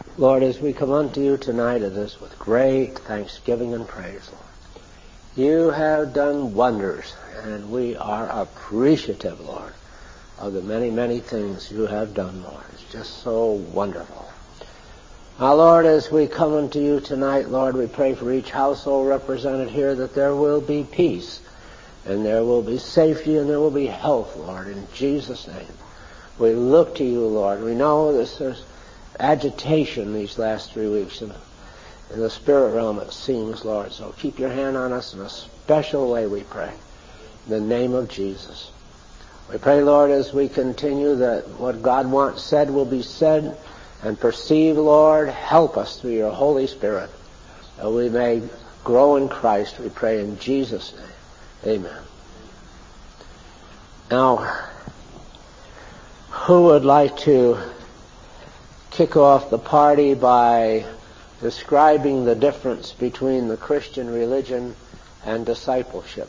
Lord, as we come unto you tonight of this with great thanksgiving and praise, Lord, you have done wonders, and we are appreciative, Lord, of the many, many things you have done, Lord. It's just so wonderful. Now, Lord, as we come unto you tonight, Lord, we pray for each household represented here that there will be peace, and there will be safety, and there will be health, Lord, in Jesus' name. We look to you, Lord. We know there's agitation these last 3 weeks in the spirit realm, it seems, Lord. So keep your hand on us in a special way, we pray, in the name of Jesus. We pray, Lord, as we continue that what God wants said will be said, and perceive, Lord, help us through your Holy Spirit, that we may grow in Christ, we pray in Jesus' name. Amen. Now, who would like to kick off the party by describing the difference between the Christian religion and discipleship?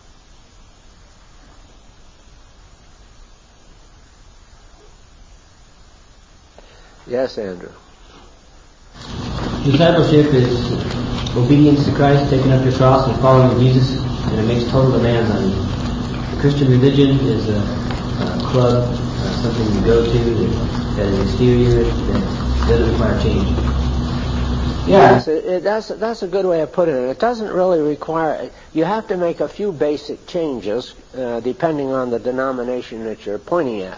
Yes, Andrew. Discipleship is obedience to Christ, taking up your cross and following Jesus, and it makes total demands on you. The Christian religion is a club, something you go to that is exterior, that doesn't require change. Yes, that's a good way of putting it. It doesn't really require. You have to make a few basic changes depending on the denomination that you're pointing at.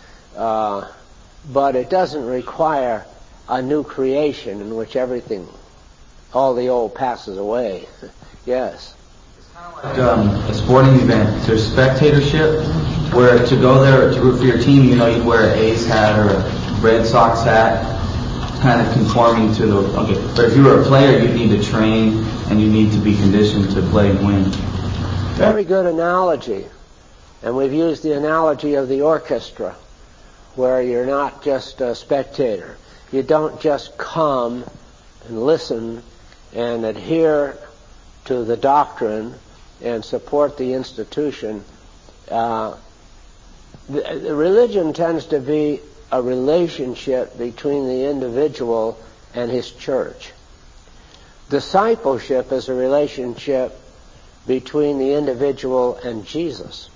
But it doesn't require a new creation in which all the old passes away. Yes. It's kind of like a sporting event. There's spectatorship, where to go there to root for your team, you'd wear an A's hat or a Red Sox hat, kind of conforming to the. Okay, but if you were a player, you'd need to train and you need to be conditioned to play and win. Very good analogy, and we've used the analogy of the orchestra, where you're not just a spectator. You don't just come and listen and adhere to the doctrine and support the institution. The religion tends to be a relationship between the individual and his church. Discipleship is a relationship between the individual and Jesus.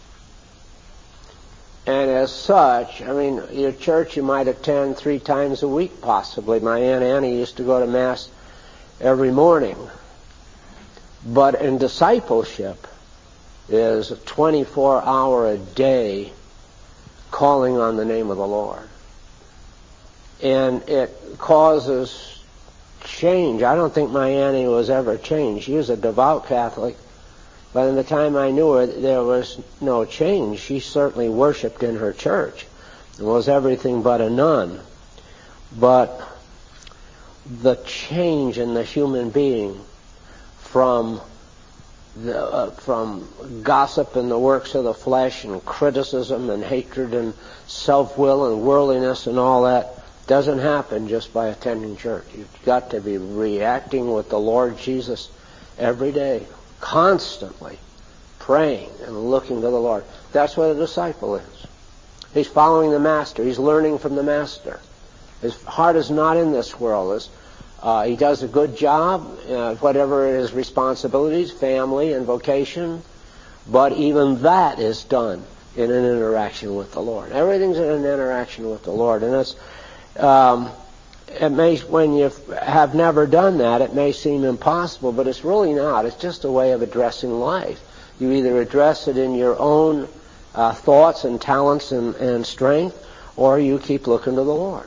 And as such, your church you might attend 3 times a week possibly. My Aunt Annie used to go to Mass every morning. But in discipleship is a 24-hour-a-day calling on the name of the Lord. And it causes change. I don't think my Annie was ever changed. She was a devout Catholic. But in the time I knew her, there was no change. She certainly worshipped in her church and was everything but a nun. But the change in the human being from gossip and the works of the flesh and criticism and hatred and self-will and worldliness and all that doesn't happen just by attending church. You've got to be reacting with the Lord Jesus every day, constantly praying and looking to the Lord. That's what a disciple is. He's following the Master. He's learning from the Master. His heart is not in this world. He does a good job, whatever his responsibilities, family and vocation, but even that is done in an interaction with the Lord. Everything's in an interaction with the Lord, and it's when you have never done that, it may seem impossible, but it's really not. It's just a way of addressing life. You either address it in your own thoughts and talents and strength, or you keep looking to the Lord.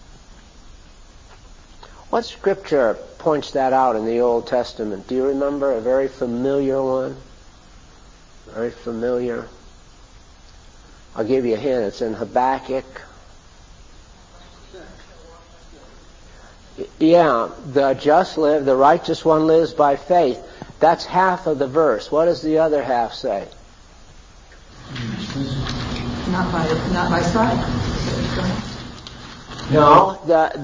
What scripture points that out in the Old Testament? Do you remember a very familiar one? Very familiar. I'll give you a hint. It's in Habakkuk. Yeah, the righteous one lives by faith. That's half of the verse. What does the other half say? Not by sight. No,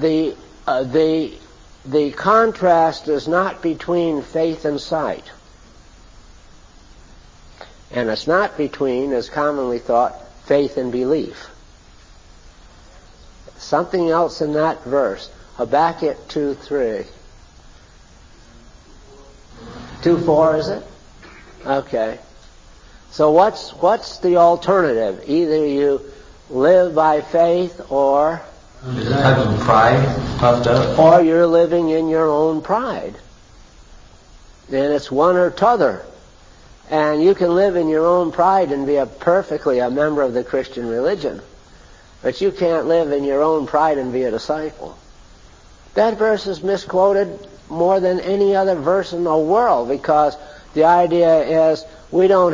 the contrast is not between faith and sight. And it's not between, as commonly thought, faith and belief. Something else in that verse. Habakkuk 2:3. 2:4, is it? Okay. So what's the alternative? Either you live by faith or Is it a type of pride puffed up? or you're living in your own pride. And it's one or t'other. And you can live in your own pride and be perfectly a member of the Christian religion. But you can't live in your own pride and be a disciple. That verse is misquoted more than any other verse in the world, because the idea is we don't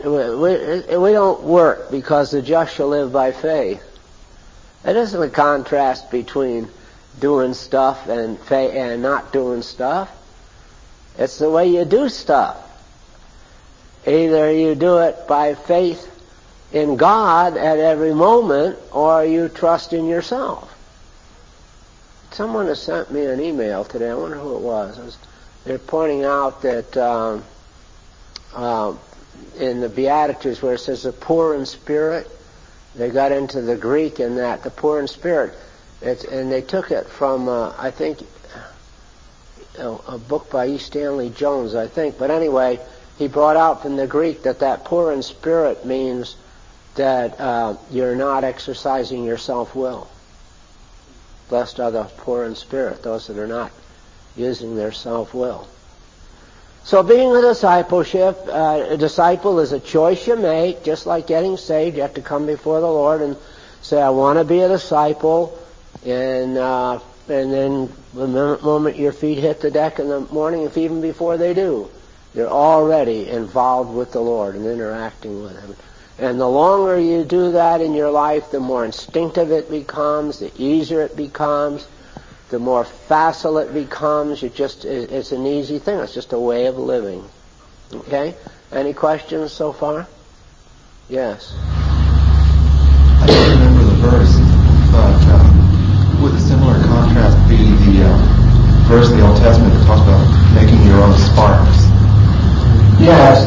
work because the just shall live by faith. It isn't a contrast between doing stuff and not doing stuff. It's the way you do stuff. Either you do it by faith in God at every moment, or you trust in yourself. Someone has sent me an email today. I wonder who it was. They're pointing out that in the Beatitudes where it says the poor in spirit, they got into the Greek in that, the poor in spirit. And they took it from, I think, a book by E. Stanley Jones, I think. But anyway, he brought out from the Greek that poor in spirit means that you're not exercising your self-will. Blessed are the poor in spirit, those that are not using their self-will. So being a disciple is a choice you make, just like getting saved. You have to come before the Lord and say, I want to be a disciple. And then the moment your feet hit the deck in the morning, if even before they do, you're already involved with the Lord and interacting with Him. And the longer you do that in your life, the more instinctive it becomes, the easier it becomes, the more facile it becomes. It's an easy thing. It's just a way of living. Okay? Any questions so far? Yes. I don't remember the verse, but would a similar contrast be the verse in the Old Testament that talks about making your own sparks? Yes.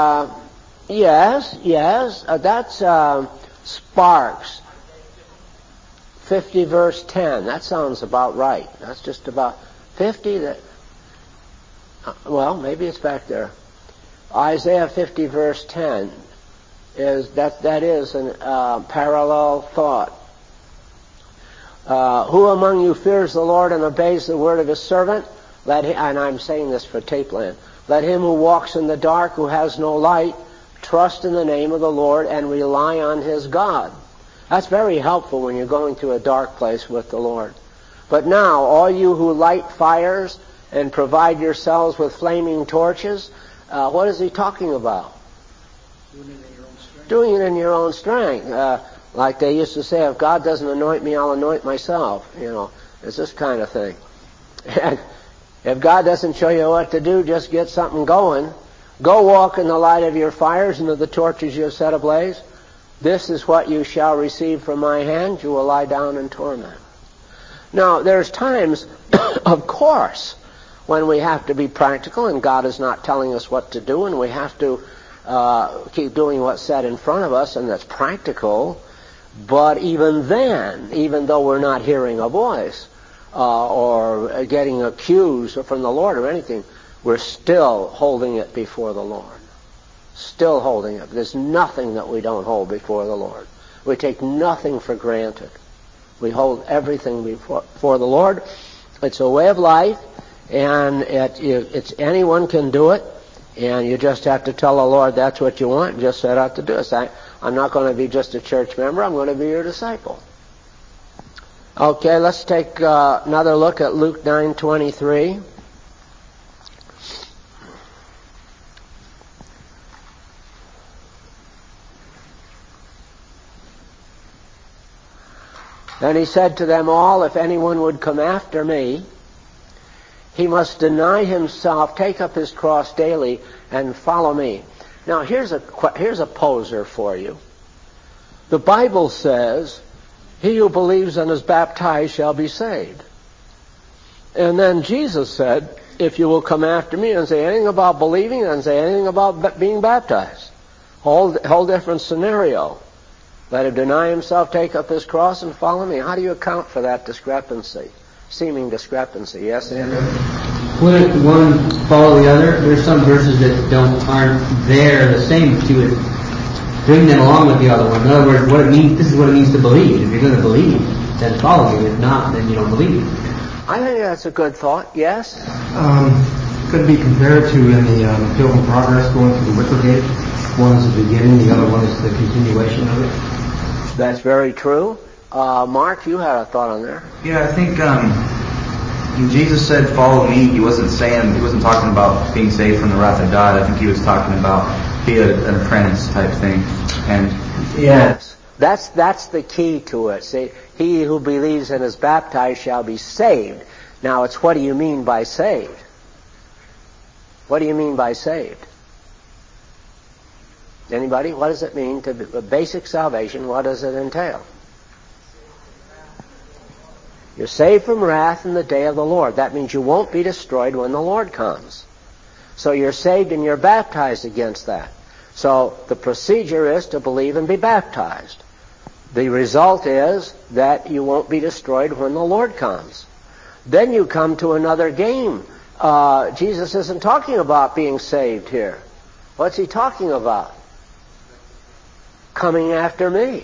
Yes. That's sparks. 50 verse 10. That sounds about right. That's just about 50. Well, maybe it's back there. Isaiah 50 verse 10 is that is a parallel thought. Who among you fears the Lord and obeys the word of His servant? And I'm saying this for tape land. Let him who walks in the dark, who has no light, trust in the name of the Lord and rely on his God. That's very helpful when you're going to a dark place with the Lord. But now, all you who light fires and provide yourselves with flaming torches, what is he talking about? Doing it in your own strength. Like they used to say, if God doesn't anoint me, I'll anoint myself. It's this kind of thing. And if God doesn't show you what to do, just get something going. Go walk in the light of your fires and of the torches you have set ablaze. This is what you shall receive from my hand. You will lie down in torment. Now, there's times, of course, when we have to be practical and God is not telling us what to do, and we have to keep doing what's said in front of us, and that's practical. But even then, even though we're not hearing a voice or getting accused from the Lord or anything, we're still holding it before the Lord. Still holding it. There's nothing that we don't hold before the Lord. We take nothing for granted. We hold everything before the Lord. It's a way of life, and it's anyone can do it, and you just have to tell the Lord that's what you want and just set out to do it. I'm not going to be just a church member. I'm going to be your disciple. Okay, let's take another look at Luke 9:23. Then he said to them all, if anyone would come after me, he must deny himself, take up his cross daily, and follow me. Now, here's a poser for you. The Bible says, he who believes and is baptized shall be saved. And then Jesus said, if you will come after me, and say anything about believing and say anything about being baptized. Whole different scenario. Let him deny himself, take up his cross, and follow me. How do you account for that discrepancy? seeming discrepancy. Yes, Andrew? Wouldn't one follow the other? There's some verses that aren't there the same to it. Bring them along with the other one. In other words, this is what it means to believe. If you're going to believe, then follow me. If not, then you don't believe. I think that's a good thought. Yes? Could be compared to in the Pilgrim Progress going through the Wicker Gate. One is the beginning, the other one is the continuation of it. That's very true. Mark, you had a thought on there. Yeah, I think when Jesus said, "Follow me," he wasn't talking about being saved from the wrath of God. I think he was talking about be an apprentice type thing. And yes, that's the key to it. See, he who believes and is baptized shall be saved. Now, it's what do you mean by saved? What do you mean by saved? Anybody? What does it mean to basic salvation? What does it entail? You're saved from wrath in the day of the Lord. That means you won't be destroyed when the Lord comes. So you're saved and you're baptized against that. So the procedure is to believe and be baptized. The result is that you won't be destroyed when the Lord comes. Then you come to another game. Jesus isn't talking about being saved here. What's he talking about? Coming after me.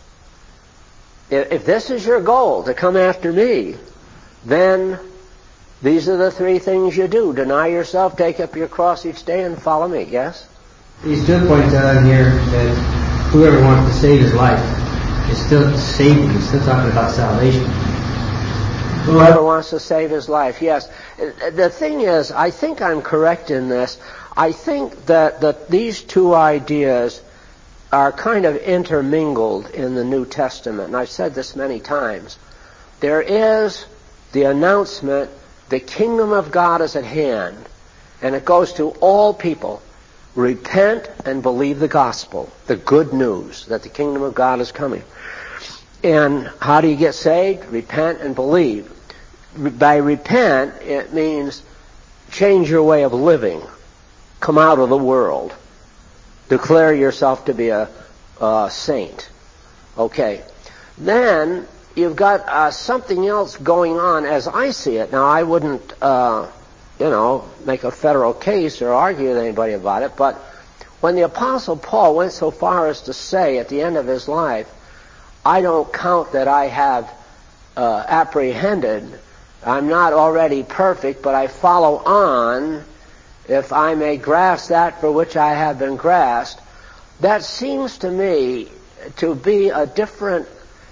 If this is your goal, to come after me, then these are the three things you do. Deny yourself, take up your cross each day, and follow me. Yes? He still points out in here that whoever wants to save his life is still saving. He's still talking about salvation. Whoever wants to save his life, yes. The thing is, I think I'm correct in this. I think that these two ideas are kind of intermingled in the New Testament. And I've said this many times. There is the announcement, the kingdom of God is at hand. And it goes to all people. Repent and believe the gospel, the good news that the kingdom of God is coming. And how do you get saved? Repent and believe. By repent, it means change your way of living. Come out of the world. Declare yourself to be a saint. Okay. Then you've got something else going on as I see it. Now, I wouldn't, make a federal case or argue with anybody about it, but when the Apostle Paul went so far as to say at the end of his life, I don't count that I have apprehended. I'm not already perfect, but I follow on if I may grasp that for which I have been grasped. That seems to me to be a different,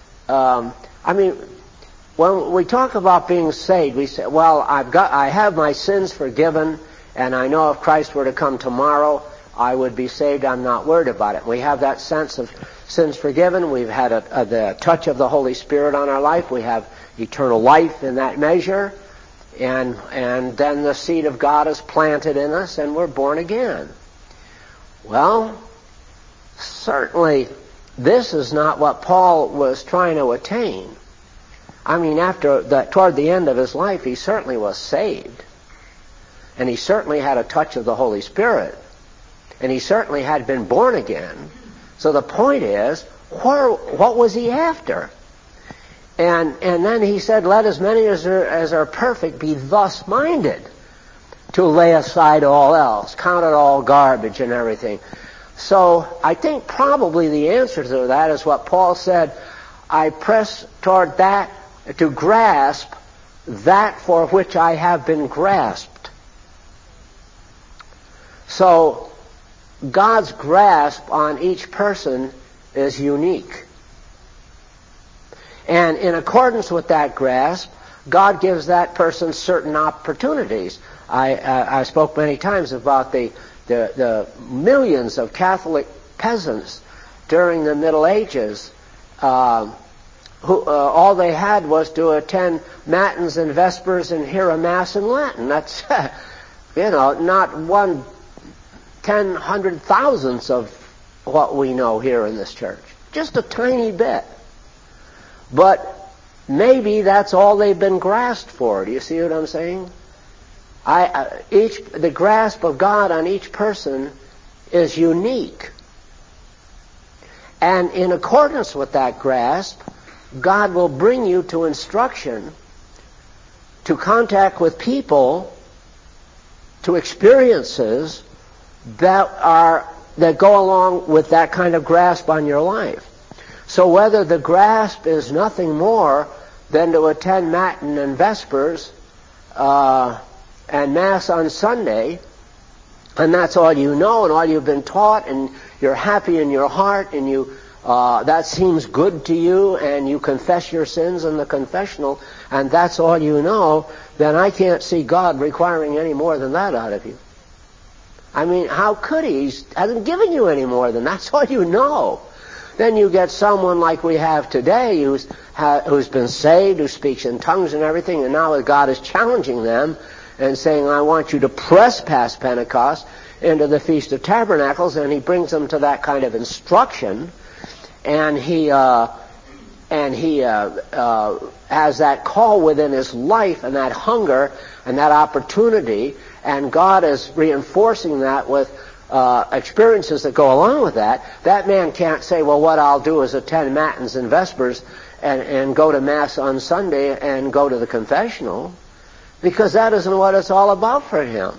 when we talk about being saved, we say, well, I have my sins forgiven, and I know if Christ were to come tomorrow, I would be saved. I'm not worried about it. We have that sense of sins forgiven. We've had the touch of the Holy Spirit on our life. We have eternal life in that measure. And then the seed of God is planted in us, and we're born again. Well, certainly this is not what Paul was trying to attain. I mean, toward the end of his life, he certainly was saved. And he certainly had a touch of the Holy Spirit. And he certainly had been born again. So the point is, what was he after? And then he said, let as many as are perfect be thus minded, to lay aside all else, count it all garbage and everything. So I think probably the answer to that is what Paul said, I press toward that, to grasp that for which I have been grasped. So God's grasp on each person is unique. And in accordance with that grasp, God gives that person certain opportunities. I spoke many times about the millions of Catholic peasants during the Middle Ages who all they had was to attend matins and vespers and hear a mass in Latin. That's, not 1/10,000,000 of what we know here in this church. Just a tiny bit. But maybe that's all they've been grasped for. Do you see what I'm saying? The grasp of God on each person is unique. And in accordance with that grasp, God will bring you to instruction to contact with people, to experiences that go along with that kind of grasp on your life. So whether the grasp is nothing more than to attend Matin and Vespers and Mass on Sunday, and that's all you know and all you've been taught, and you're happy in your heart, and that seems good to you, and you confess your sins in the confessional, and that's all you know, then I can't see God requiring any more than that out of you. I mean, how could he? He hasn't given you any more than that. That's all you know. Then you get someone like we have today who's been saved, who speaks in tongues and everything, and now God is challenging them and saying, I want you to press past Pentecost into the Feast of Tabernacles, and he brings them to that kind of instruction, and he has that call within his life and that hunger and that opportunity, and God is reinforcing that with experiences that go along with that. That man can't say, well, what I'll do is attend Matins and Vespers and go to Mass on Sunday and go to the confessional, because that isn't what it's all about for him.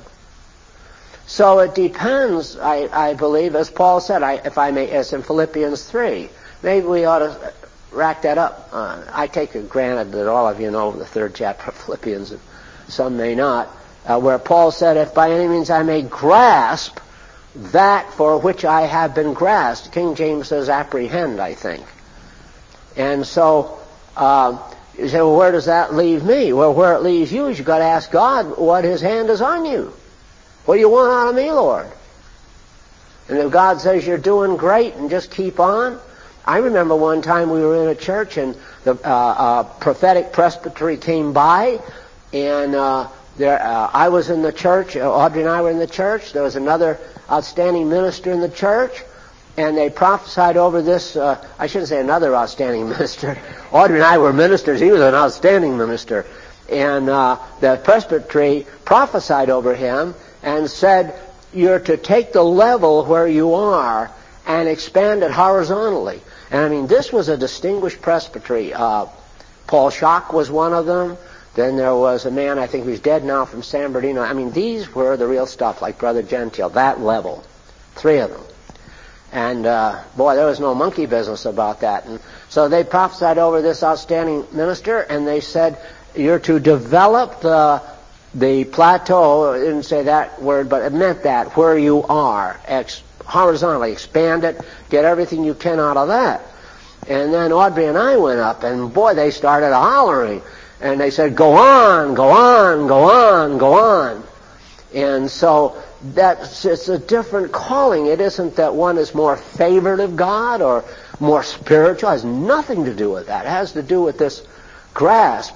So it depends, I believe, as Paul said, if I may, as in Philippians 3. Maybe we ought to rack that up. I take it granted that all of you know the 3rd chapter of Philippians, and some may not, where Paul said, if by any means I may grasp that for which I have been grasped. King James says apprehend, I think. And so you say, well, where does that leave me? Well, where it leaves you is you've got to ask God what his hand is on you. What do you want out of me, Lord? And if God says you're doing great and just keep on. I remember one time we were in a church and the prophetic presbytery came by, and I was in the church, Audrey and I were in the church, there was another outstanding minister in the church, and they prophesied over this, I shouldn't say another outstanding minister. Audrey and I were ministers, he was an outstanding minister. And the presbytery prophesied over him and said, you're to take the level where you are and expand it horizontally. And I mean, this was a distinguished presbytery. Paul Schock was one of them. Then there was a man, I think who's dead now, from San Bernardino. I mean, these were the real stuff, like Brother Gentile, that level. 3 of them. And, boy, there was no monkey business about that. And so they prophesied over this outstanding minister, and they said, you're to develop the plateau, I didn't say that word, but it meant that, where you are, horizontally, expand it, get everything you can out of that. And then Audrey and I went up, and boy, they started hollering. And they said, go on, go on, go on, go on. And so it's a different calling. It isn't that one is more favored of God or more spiritual. It has nothing to do with that. It has to do with this grasp.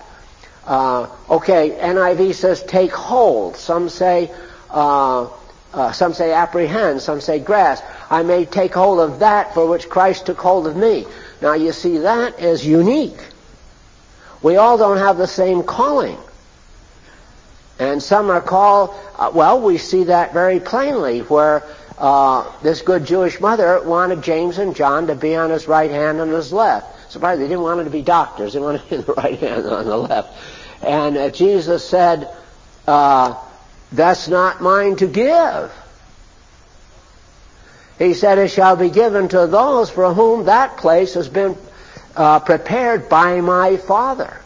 NIV says take hold. Some say apprehend. Some say grasp. I may take hold of that for which Christ took hold of me. Now you see, that is unique. We all don't have the same calling. And some are called, we see that very plainly, where this good Jewish mother wanted James and John to be on his right hand and his left. Surprised they didn't want them to be doctors. They wanted to be on the right hand and on the left. And Jesus said, that's not mine to give. He said, it shall be given to those for whom that place has been prepared by my Father.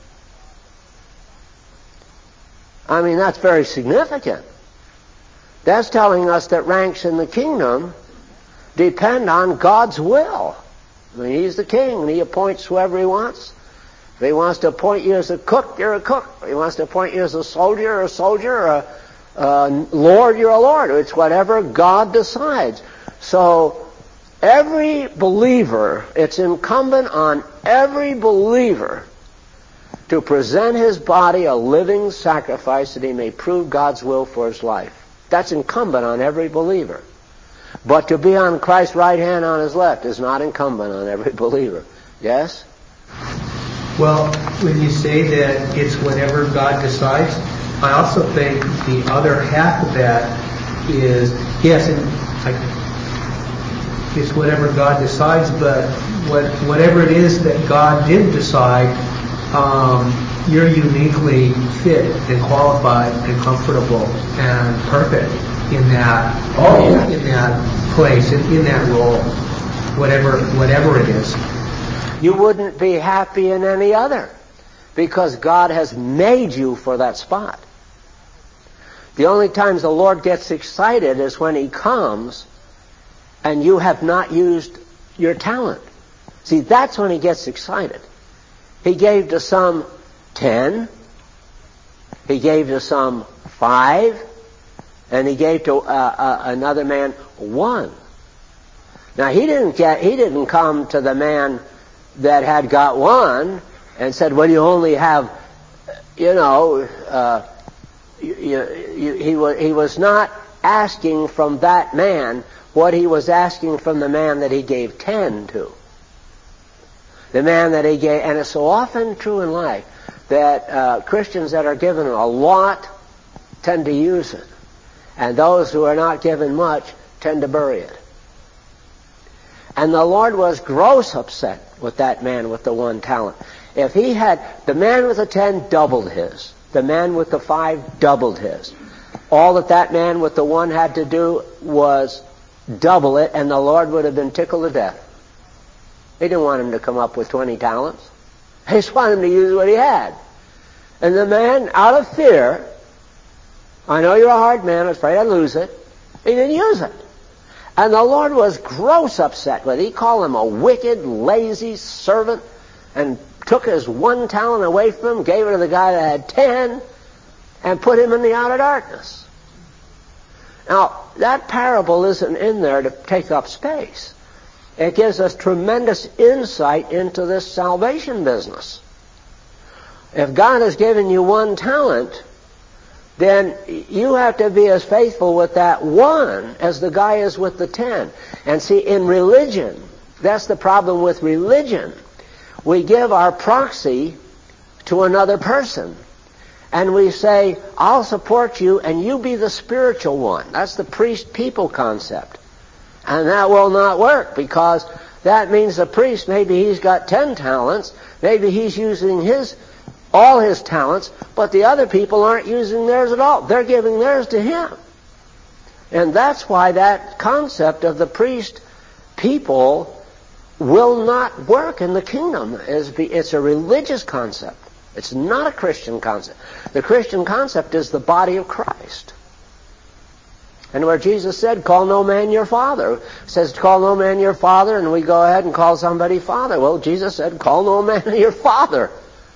I mean, that's very significant. That's telling us that ranks in the kingdom depend on God's will. I mean, he's the king, and he appoints whoever he wants. If he wants to appoint you as a cook, you're a cook. If he wants to appoint you as a soldier, you're a soldier, or a lord, you're a lord. It's whatever God decides. So every believer, it's incumbent on every believer to present his body a living sacrifice that he may prove God's will for his life. That's incumbent on every believer. But to be on Christ's right hand on his left is not incumbent on every believer. Yes? Well, when you say that it's whatever God decides, I also think the other half of that is, yes, it's whatever God decides, but whatever it is that God did decide, you're uniquely fit and qualified and comfortable and perfect in that in that place, in that role, whatever it is. You wouldn't be happy in any other, because God has made you for that spot. The only times the Lord gets excited is when He comes and you have not used your talent. See, that's when He gets excited. He gave to some 10, He gave to some 5, and He gave to another man 1. Now He didn't come to the that had got 1 and said, well, you only have, he was not asking from that man what he was asking from the man that he gave 10 to. The man that he gave, and it's so often true in life that Christians that are given a lot tend to use it, and those who are not given much tend to bury it. And the Lord was gross upset with that man with the 1 talent. If he had, the man with the 10 doubled his. The man with the 5 doubled his. All that man with the 1 had to do was double it, and the Lord would have been tickled to death. He didn't want him to come up with 20 talents. He just wanted him to use what he had. And the man, out of fear, I know you're a hard man, I'm afraid I'd lose it. He didn't use it. And the Lord was gross upset with it. He called him a wicked, lazy servant, and took his 1 talent away from him, gave it to the guy that had 10, and put him in the outer darkness. Now, that parable isn't in there to take up space. It gives us tremendous insight into this salvation business. If God has given you 1 talent, then you have to be as faithful with that 1 as the guy is with the 10. And see, in religion, that's the problem with religion. We give our proxy to another person. And we say, I'll support you and you be the spiritual one. That's the priest-people concept. And that will not work, because that means the priest, maybe he's got 10 talents, maybe he's using all his talents, but the other people aren't using theirs at all. They're giving theirs to him. And that's why that concept of the priest-people will not work in the kingdom. It's a religious concept. It's not a Christian concept. The Christian concept is the body of Christ. And where Jesus said, call no man your father, it says call no man your father, and we go ahead and call somebody father. Well, Jesus said, call no man your father.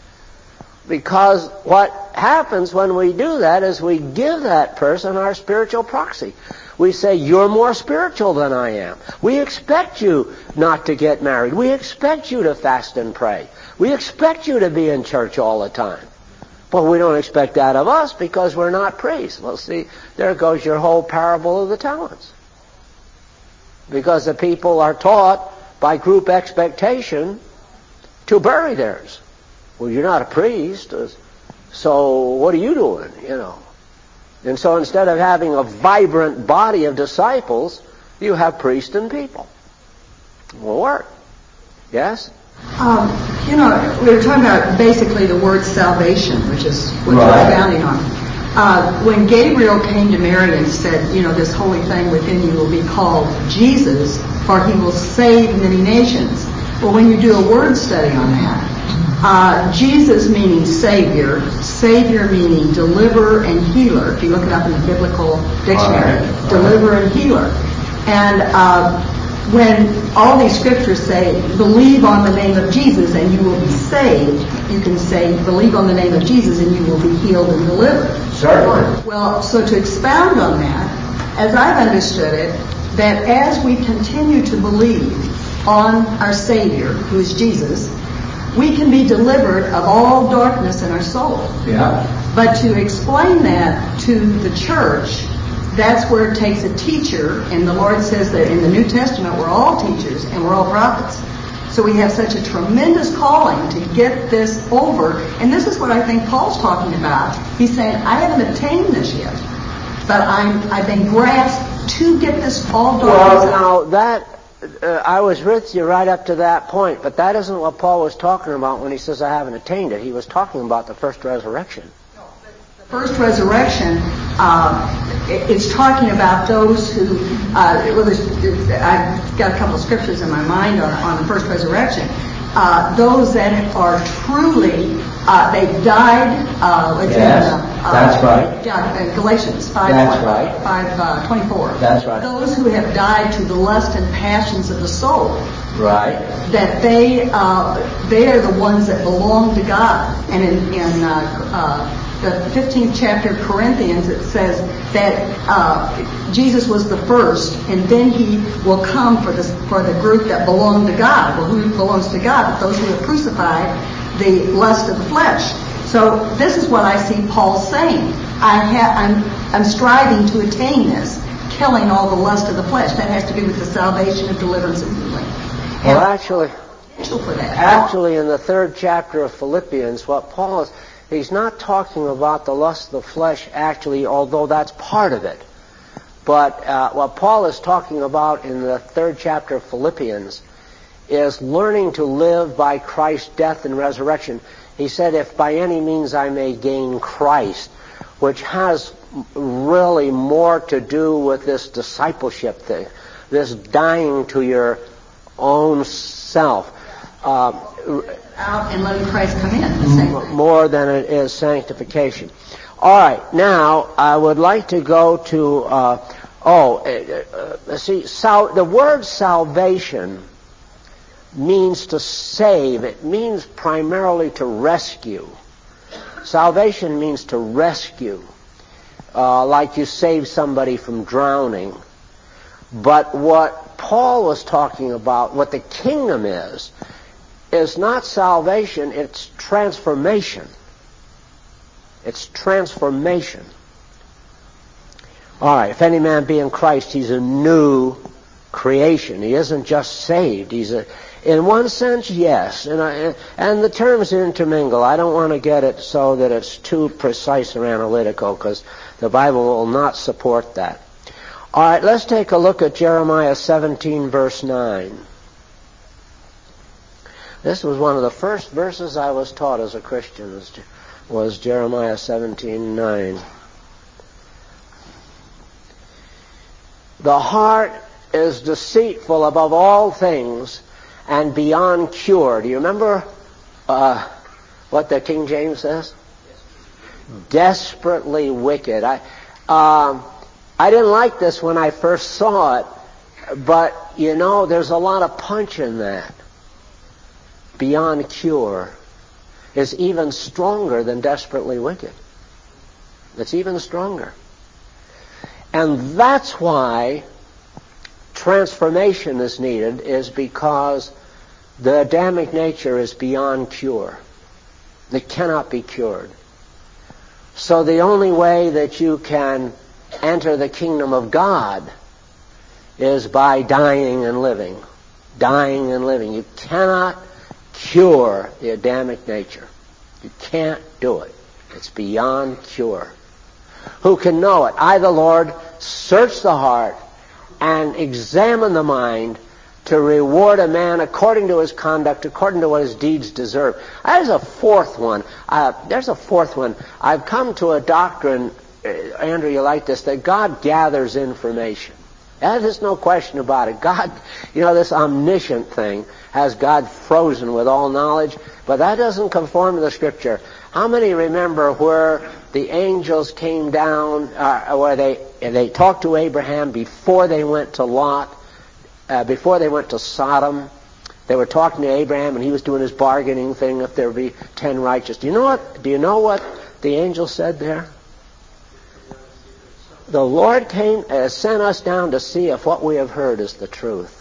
Because what happens when we do that is we give that person our spiritual proxy. We say, you're more spiritual than I am. We expect you not to get married. We expect you to fast and pray. We expect you to be in church all the time. But we don't expect that of us because we're not priests. Well, see, there goes your whole parable of the talents. Because the people are taught by group expectation to bury theirs. Well, you're not a priest, so what are you doing, And so instead of having a vibrant body of disciples, you have priests and people. It won't work. Yes? We were talking about basically the word salvation, which is what we're founding on. When Gabriel came to Mary and said, this holy thing within you will be called Jesus, for he will save many nations. Well, when you do a word study on that, Jesus meaning Savior meaning deliverer and healer. If you look it up in the biblical dictionary, deliverer and healer. And when all these scriptures say, believe on the name of Jesus and you will be saved, you can say, believe on the name of Jesus and you will be healed and delivered. Certainly. Well, so to expound on that, as I've understood it, that as we continue to believe on our Savior, who is Jesus, we can be delivered of all darkness in our soul. Yeah. But to explain that to the church, that's where it takes a teacher, and the Lord says that in the New Testament we're all teachers and we're all prophets. So we have such a tremendous calling to get this over, and this is what I think Paul's talking about. He's saying, I haven't attained this yet, but I've been grasped to get this all darkness out. Well, now I was with you right up to that point, but that isn't what Paul was talking about when he says I haven't attained it. He was talking about the first resurrection. The first resurrection, it's talking about those who, I've got a couple of scriptures in my mind on the first resurrection. Those that are truly, they've died. That's right. Galatians 5:24. That's right. Those who have died to the lust and passions of the soul. Right. That they are the ones that belong to God. And in the 15th chapter of Corinthians, it says that Jesus was the first, and then he will come for the group that belong to God. Well, who belongs to God? Those who have crucified the lust of the flesh. So this is what I see Paul saying. I'm striving to attain this, killing all the lust of the flesh. That has to do with the salvation and deliverance and healing. Well, actually, in the 3rd chapter of Philippians, what Paul is, he's not talking about the lust of the flesh, actually, although that's part of it. But what Paul is talking about in the 3rd chapter of Philippians is learning to live by Christ's death and resurrection. He said, if by any means I may gain Christ, which has really more to do with this discipleship thing, this dying to your own self. Out and letting Christ come in. More than it is sanctification. All right, now I would like to go to, the word salvation means to save. It means primarily to rescue. Salvation means to rescue, like you save somebody from drowning. But what Paul was talking about, what the kingdom is not salvation, it's transformation. It's transformation. All right, if any man be in Christ, he's a new creation. He isn't just saved. In one sense, yes. And the terms intermingle. I don't want to get it so that it's too precise or analytical, because the Bible will not support that. All right, let's take a look at Jeremiah 17, verse 9. This was one of the first verses I was taught as a Christian, was Jeremiah 17:9. The heart is deceitful above all things and beyond cure. Do you remember what the King James says? Desperately wicked. I didn't like this when I first saw it, but there's a lot of punch in that. Beyond cure is even stronger than desperately wicked. It's even stronger. And that's why transformation is needed, is because the Adamic nature is beyond cure. It cannot be cured. So the only way that you can enter the kingdom of God is by dying and living. Dying and living. You cannot cure the Adamic nature. You can't do it. It's beyond cure. Who can know it? I, the Lord, search the heart and examine the mind to reward a man according to his conduct, according to what his deeds deserve. There's a fourth one. I've come to a doctrine, Andrew, you like this, that God gathers information. There's no question about it. God, this omniscient thing has God frozen with all knowledge, but that doesn't conform to the Scripture. How many remember where the angels came down, where they talked to Abraham before they went to Lot, before they went to Sodom? They were talking to Abraham, and he was doing his bargaining thing, if there be 10 righteous. Do you know what the angel said there? The Lord sent us down to see if what we have heard is the truth.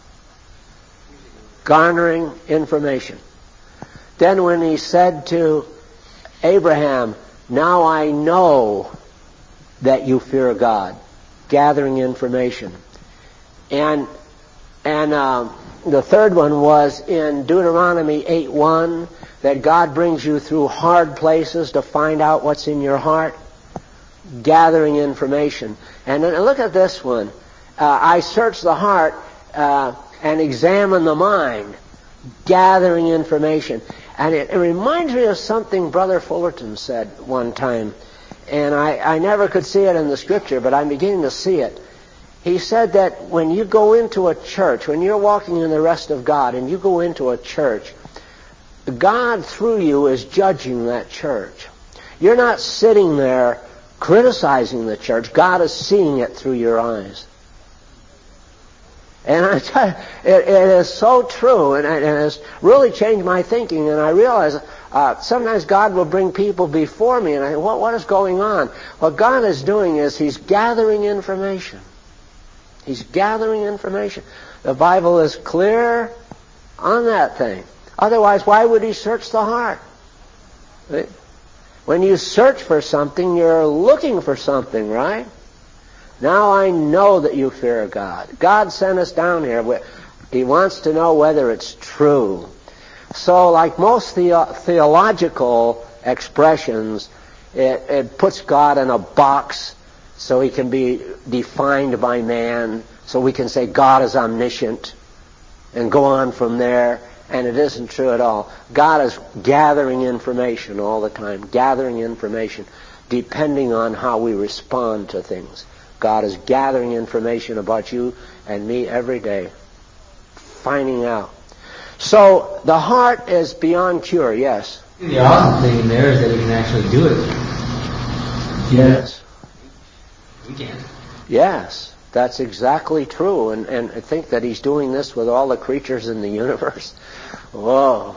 Garnering information. Then when he said to Abraham, now I know that you fear God, gathering information. And the third one was in Deuteronomy 8:1, that God brings you through hard places to find out what's in your heart, gathering information. And then look at this one. I search the heart. and examine the mind, gathering information. And it reminds me of something Brother Fullerton said one time, and I never could see it in the Scripture, but I'm beginning to see it. He said that when you go into a church, when you're walking in the rest of God and you go into a church, God through you is judging that church. You're not sitting there criticizing the church. God is seeing it through your eyes. And I tell you, it is so true, and it has really changed my thinking. And I realize sometimes God will bring people before me, and I think, what is going on? What God is doing is He's gathering information. He's gathering information. The Bible is clear on that thing. Otherwise, why would He search the heart? When you search for something, you're looking for something, right? Now I know that you fear God. God sent us down here. He wants to know whether it's true. So like most theological expressions, it puts God in a box so He can be defined by man, so we can say God is omniscient and go on from there. And it isn't true at all. God is gathering information all the time, gathering information depending on how we respond to things. God is gathering information about you and me every day, finding out. So the heart is beyond cure, yes. The awesome thing in there is that He can actually do it. Yes. We can. Yes, that's exactly true. And I think that He's doing this with all the creatures in the universe. Whoa.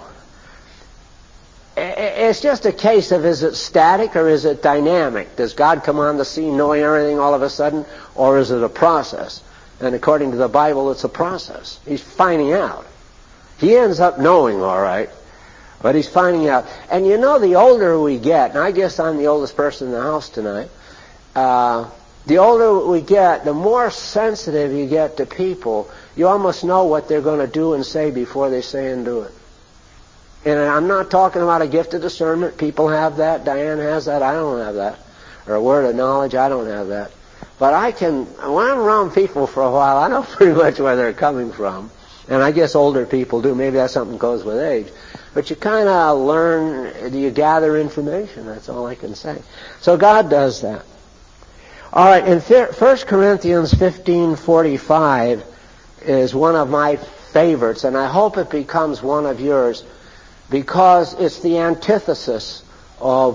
It's just a case of, is it static or is it dynamic? Does God come on the scene knowing everything all of a sudden, or is it a process? And according to the Bible, it's a process. He's finding out. He ends up knowing, all right, but He's finding out. And you know, the older we get, and I guess I'm the oldest person in the house tonight, the older we get, the more sensitive you get to people. You almost know what they're going to do and say before they say and do it. And I'm not talking about a gift of discernment. People have that. Diane has that. I don't have that. Or a word of knowledge. I don't have that. But when I'm around people for a while, I know pretty much where they're coming from. And I guess older people do. Maybe that's something that goes with age. But you kind of learn, you gather information. That's all I can say. So God does that. All right, in 1 Corinthians 15:45 is one of my favorites, and I hope it becomes one of yours, because it's the antithesis of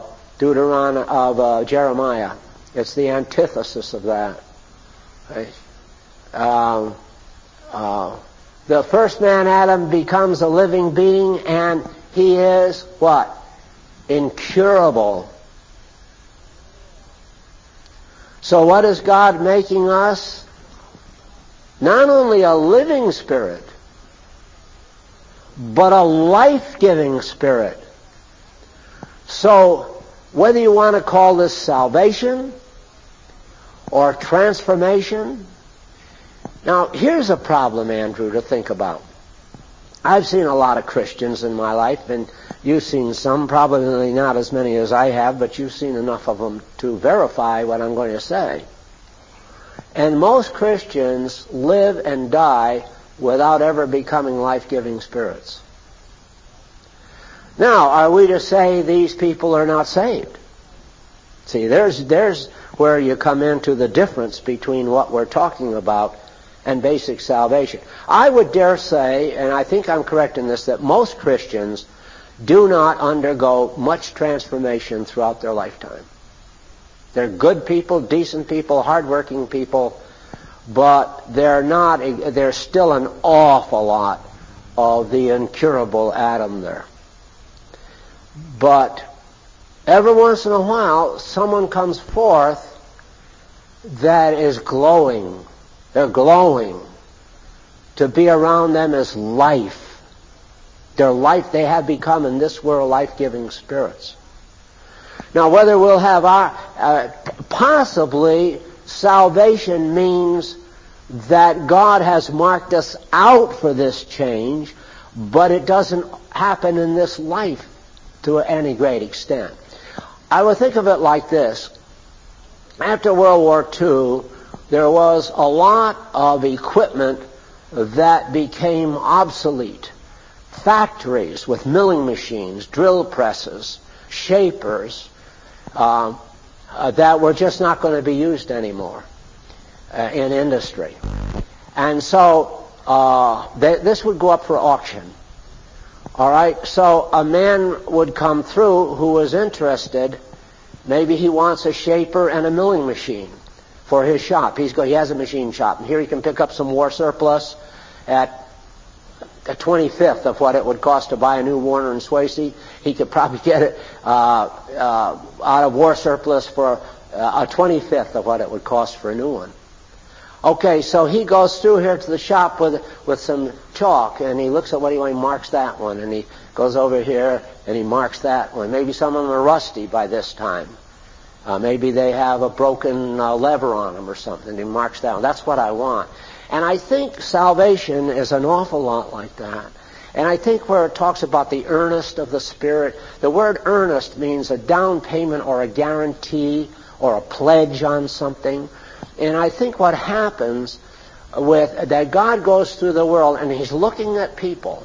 Jeremiah. It's the antithesis of that. Right? The first man, Adam, becomes a living being, and he is what? Incurable. So what is God making us? Not only a living spirit, but a life-giving spirit. So whether you want to call this salvation or transformation. Now, here's a problem, Andrew, to think about. I've seen a lot of Christians in my life, and you've seen some, probably not as many as I have, but you've seen enough of them to verify what I'm going to say. And most Christians live and die without ever becoming life-giving spirits. Now, are we to say these people are not saved? See, there's where you come into the difference between what we're talking about and basic salvation. I would dare say, and I think I'm correct in this, that most Christians do not undergo much transformation throughout their lifetime. They're good people, decent people, hardworking people, but there's still an awful lot of the incurable Adam there. But every once in a while, someone comes forth that is glowing. They're glowing. To be around them is life. Their life, they have become in this world life-giving spirits. Now, whether we'll have possibly salvation means that God has marked us out for this change, but it doesn't happen in this life to any great extent. I would think of it like this. After World War II, there was a lot of equipment that became obsolete. Factories with milling machines, drill presses, shapers, that were just not going to be used anymore in industry. And so this would go up for auction. All right, so a man would come through who was interested. Maybe he wants a shaper and a milling machine for his shop. He has a machine shop, and here he can pick up some war surplus at a 25th of what it would cost to buy a new Warner and Swasey. He could probably get it out of war surplus for a 25th of what it would cost for a new one. Okay, so he goes through here to the shop with some chalk, and he looks at what he marks that one, and he goes over here and he marks that one. Maybe some of them are rusty by this time. Maybe they have a broken lever on them or something. He marks that one. That's what I want. And I think salvation is an awful lot like that. And I think where it talks about the earnest of the Spirit, the word earnest means a down payment or a guarantee or a pledge on something. And I think what happens with that, God goes through the world and he's looking at people,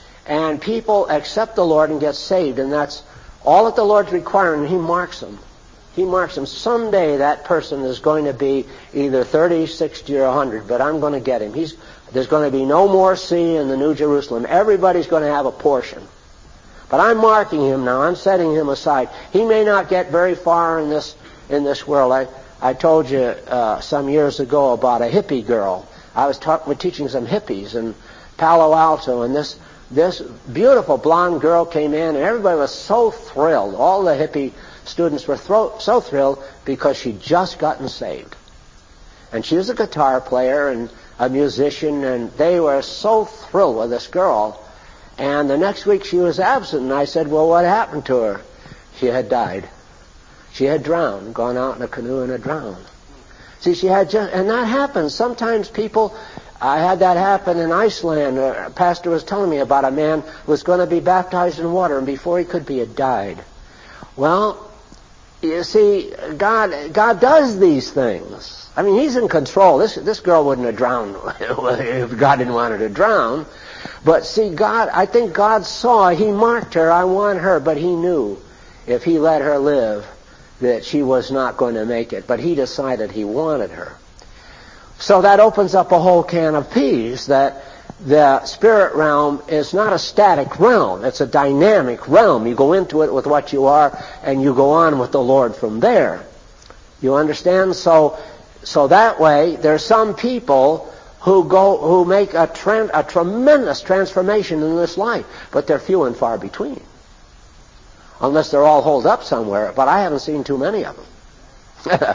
and people accept the Lord and get saved, and that's all that the Lord's requiring, and he marks them. He marks them. Someday that person is going to be either 30, 60, or 100, but I'm going to get him. There's going to be no more sea in the New Jerusalem. Everybody's going to have a portion. But I'm marking him now. I'm setting him aside. He may not get very far in this world. I told you some years ago about a hippie girl. I was teaching some hippies in Palo Alto, and this beautiful blonde girl came in, and everybody was so thrilled. All the hippie students were so thrilled because she'd just gotten saved. And she was a guitar player and a musician, and they were so thrilled with this girl. And the next week she was absent, and I said, well, what happened to her? She had died. She had drowned, gone out in a canoe and had drowned. See, and that happens. Sometimes people, I had that happen in Iceland. A pastor was telling me about a man who was going to be baptized in water, and before he could be, had died. Well, you see, God does these things. I mean, he's in control. This girl wouldn't have drowned if God didn't want her to drown. But see, I think God saw, he marked her, I want her, but he knew if he let her live that she was not going to make it. But he decided he wanted her. So that opens up a whole can of peas, that the spirit realm is not a static realm. It's a dynamic realm. You go into it with what you are, and you go on with the Lord from there. You understand? So that way, there's some people who make a tremendous transformation in this life, but they're few and far between. Unless they're all holed up somewhere, but I haven't seen too many of them.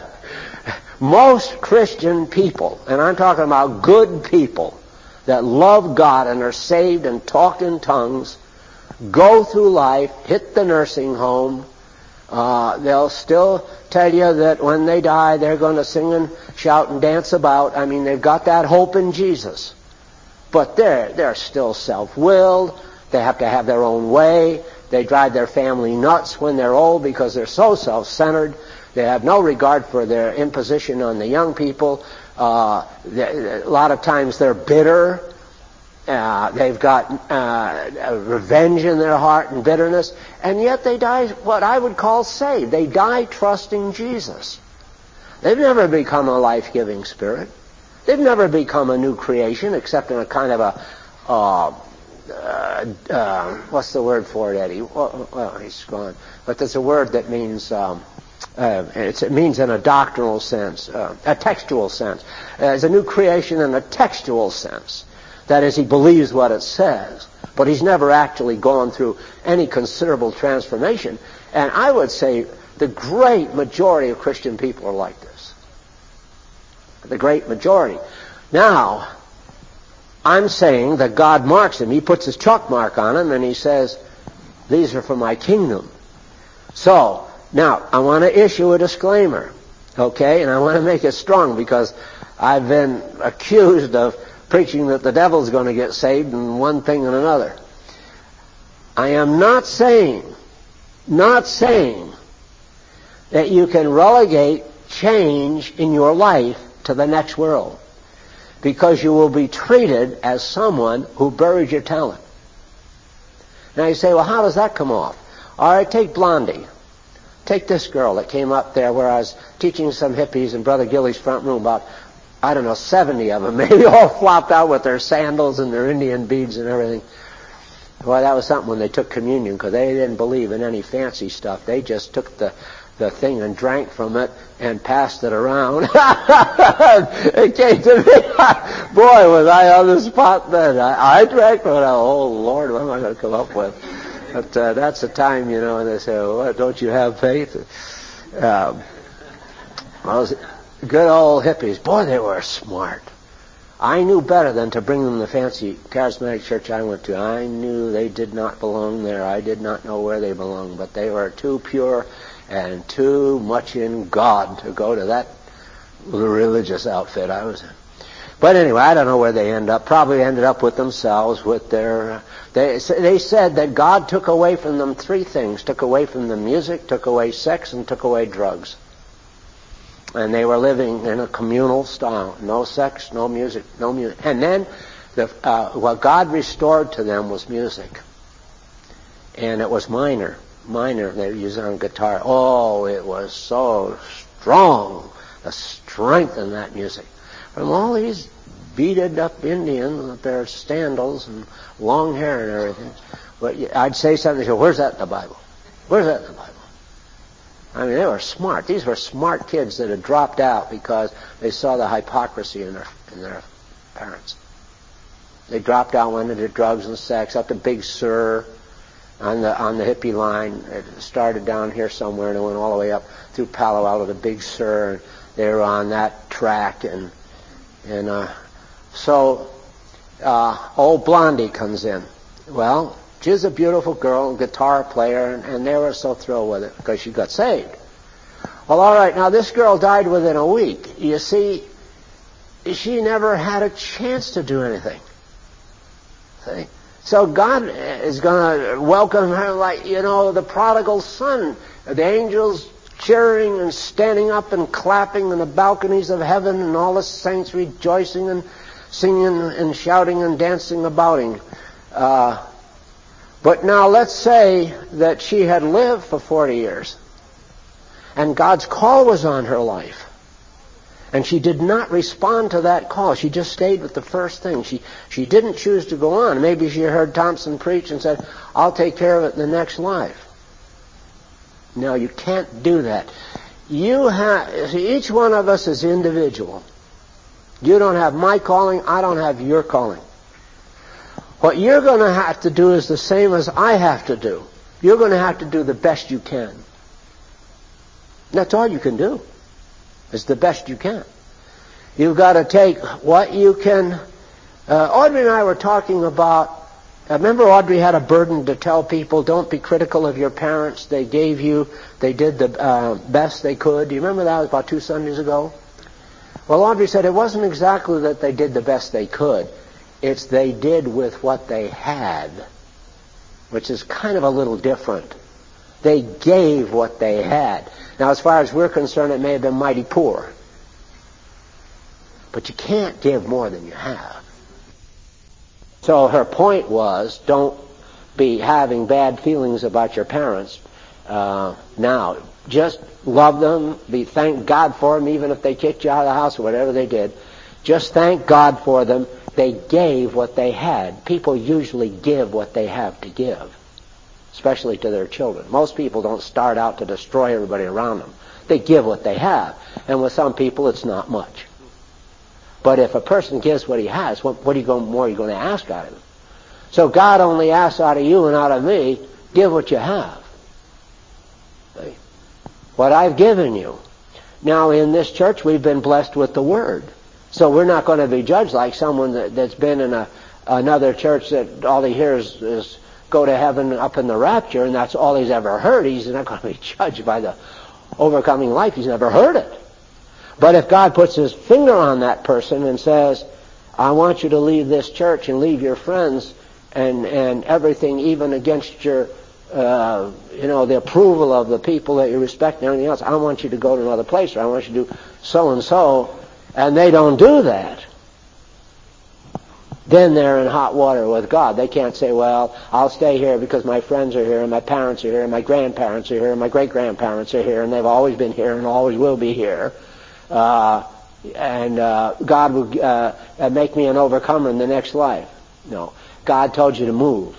Most Christian people, and I'm talking about good people that love God and are saved and talk in tongues, go through life, hit the nursing home. They'll still tell you that when they die they're going to sing and shout and dance about. I mean, they've got that hope in Jesus. But they're still self-willed. They have to have their own way. They drive their family nuts when they're old because they're so self-centered. They have no regard for their imposition on the young people. A lot of times they're bitter. They've got revenge in their heart and bitterness. And yet they die what I would call saved. They die trusting Jesus. They've never become a life-giving spirit. They've never become a new creation except in a kind of a what's the word for it, Eddie? Well, he's gone. But there's a word that means, it means in a doctrinal sense, a textual sense. It's a new creation in a textual sense. That is, he believes what it says, but he's never actually gone through any considerable transformation. And I would say the great majority of Christian people are like this. The great majority. Now, I'm saying that God marks him. He puts his chalk mark on him and he says, these are for my kingdom. So, now, I want to issue a disclaimer, okay? And I want to make it strong because I've been accused of preaching that the devil's going to get saved and one thing and another. I am not saying that you can relegate change in your life to the next world. because you will be treated as someone who buried your talent. Now you say, well, how does that come off? All right, take Blondie. Take this girl that came up there where I was teaching some hippies in Brother Gilly's front room, about, 70 of them, maybe all flopped out with their sandals and their Indian beads and everything. Well, that was something when they took communion, because they didn't believe in any fancy stuff. They just took the thing and drank from it and passed it around. It came to me. Boy, was I on the spot then. I drank from it. Oh, Lord, what am I going to come up with? But that's the time, and they say, well, don't you have faith? Good old hippies. Boy, they were smart. I knew better than to bring them to the fancy charismatic church I went to. I knew they did not belong there. I did not know where they belonged, but they were too pure and too much in God to go to that religious outfit I was in. But anyway, I don't know where they end up. Probably ended up with themselves, with their... They said that God took away from them three things. Took away from them music, took away sex, and took away drugs. And they were living in a communal style. No sex, no music, no music. And then what God restored to them was music. And it was minor. They were using on guitar. Oh, it was so strong. The strength in that music. From all these beaded up Indians with their sandals and long hair and everything. But I'd say something, so where's that in the Bible? Where's that in the Bible? I mean, they were smart. These were smart kids that had dropped out because they saw the hypocrisy in their parents. They dropped out, went into drugs and sex, up to Big Sur on the hippie line. It started down here somewhere and it went all the way up through Palo Alto to Big Sur, and they were on that track. So old Blondie comes in. Well, she's a beautiful girl, guitar player, and they were so thrilled with it because she got saved. Well, all right, now this girl died within a week. You see, she never had a chance to do anything. See? So God is going to welcome her like, the prodigal son. The angels cheering and standing up and clapping in the balconies of heaven, and all the saints rejoicing and singing and shouting and dancing about him. But now let's say that she had lived for 40 years and God's call was on her life. And she did not respond to that call. She just stayed with the first thing. She didn't choose to go on. Maybe she heard Thompson preach and said, I'll take care of it in the next life. No, you can't do that. Each one of us is individual. You don't have my calling, I don't have your calling. What you're going to have to do is the same as I have to do. You're going to have to do the best you can. That's all you can do. It's the best you can. You've got to take what you can... Audrey and I were talking about... remember Audrey had a burden to tell people, don't be critical of your parents. They did the best they could. Do you remember that? It was about 2 Sundays ago. Well, Audrey said it wasn't exactly that they did the best they could. It's they did with what they had, which is kind of a little different. They gave what they had. Now, as far as we're concerned, it may have been mighty poor. But you can't give more than you have. So her point was, don't be having bad feelings about your parents now. Just love them. Thank God for them, even if they kicked you out of the house or whatever they did. Just thank God for them. They gave what they had. People usually give what they have to give, especially to their children. Most people don't start out to destroy everybody around them. They give what they have. And with some people, it's not much. But if a person gives what he has, what more are you going to ask out of him? So God only asks out of you and out of me, give what you have. See? What I've given you. Now, in this church, we've been blessed with the Word. So we're not going to be judged like someone that's been in another church that all he hears is go to heaven up in the rapture, and that's all he's ever heard. He's not going to be judged by the overcoming life. He's never heard it. But if God puts his finger on that person and says, I want you to leave this church and leave your friends and everything, even against your, the approval of the people that you respect and everything else, I want you to go to another place, or I want you to do so and so, and they don't do that, then they're in hot water with God. They can't say, well, I'll stay here because my friends are here, and my parents are here, and my grandparents are here, and my great-grandparents are here, and they've always been here and always will be here. And God will make me an overcomer in the next life. No. God told you to move.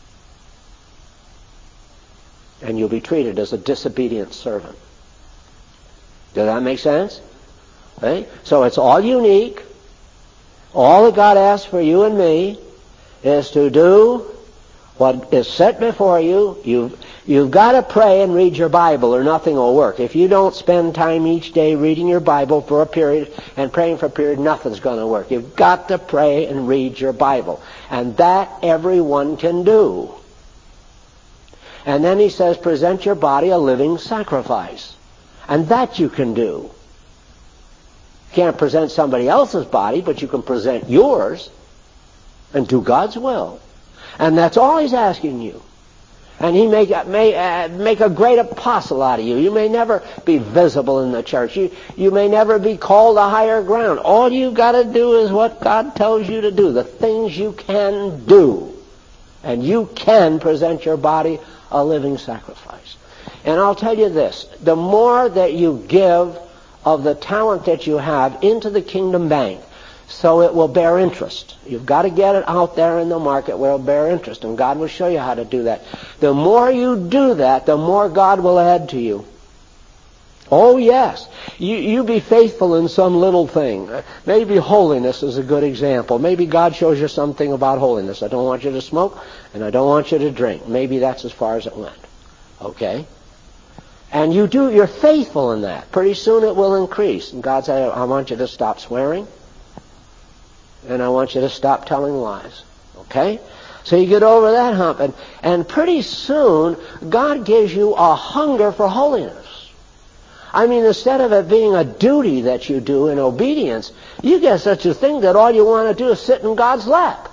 And you'll be treated as a disobedient servant. Does that make sense? Okay? So it's all unique. All that God asks for you and me is to do what is set before you. You've got to pray and read your Bible or nothing will work. If you don't spend time each day reading your Bible for a period and praying for a period, nothing's going to work. You've got to pray and read your Bible. And that everyone can do. And then he says, present your body a living sacrifice. And that you can do. You can't present somebody else's body, but you can present yours and do God's will. And that's all he's asking you. And he may make a great apostle out of you. You may never be visible in the church. You may never be called to higher ground. All you've got to do is what God tells you to do, the things you can do. And you can present your body a living sacrifice. And I'll tell you this, the more that you give of the talent that you have into the kingdom bank, so it will bear interest. You've got to get it out there in the market where it will bear interest, and God will show you how to do that. The more you do that, the more God will add to you. Oh, yes. You be faithful in some little thing. Maybe holiness is a good example. Maybe God shows you something about holiness. I don't want you to smoke, and I don't want you to drink. Maybe that's as far as it went. Okay? And you're faithful in that. Pretty soon it will increase. And God said, I want you to stop swearing. And I want you to stop telling lies. Okay? So you get over that hump. And pretty soon, God gives you a hunger for holiness. I mean, instead of it being a duty that you do in obedience, you get such a thing that all you want to do is sit in God's lap.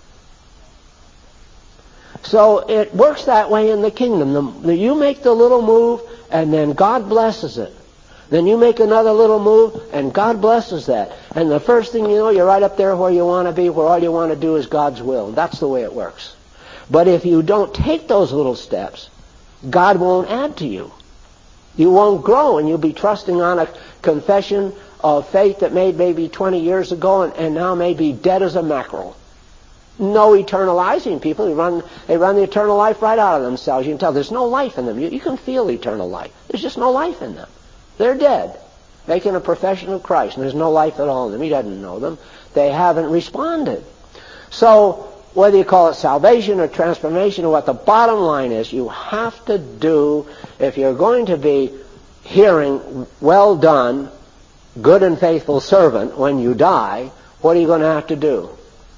So it works that way in the kingdom. You make the little move, and then God blesses it. Then you make another little move, and God blesses that. And the first thing you know, you're right up there where you want to be, where all you want to do is God's will. That's the way it works. But if you don't take those little steps, God won't add to you. You won't grow, and you'll be trusting on a confession of faith that made maybe 20 years ago and now may be dead as a mackerel. No eternalizing people. They run the eternal life right out of themselves. You can tell there's no life in them. You can feel eternal life. There's just no life in them. They're dead, making a profession of Christ, and there's no life at all in them. He doesn't know them. They haven't responded. So whether you call it salvation or transformation or what, the bottom line is you have to do, if you're going to be hearing, well done, good and faithful servant, when you die, what are you going to have to do?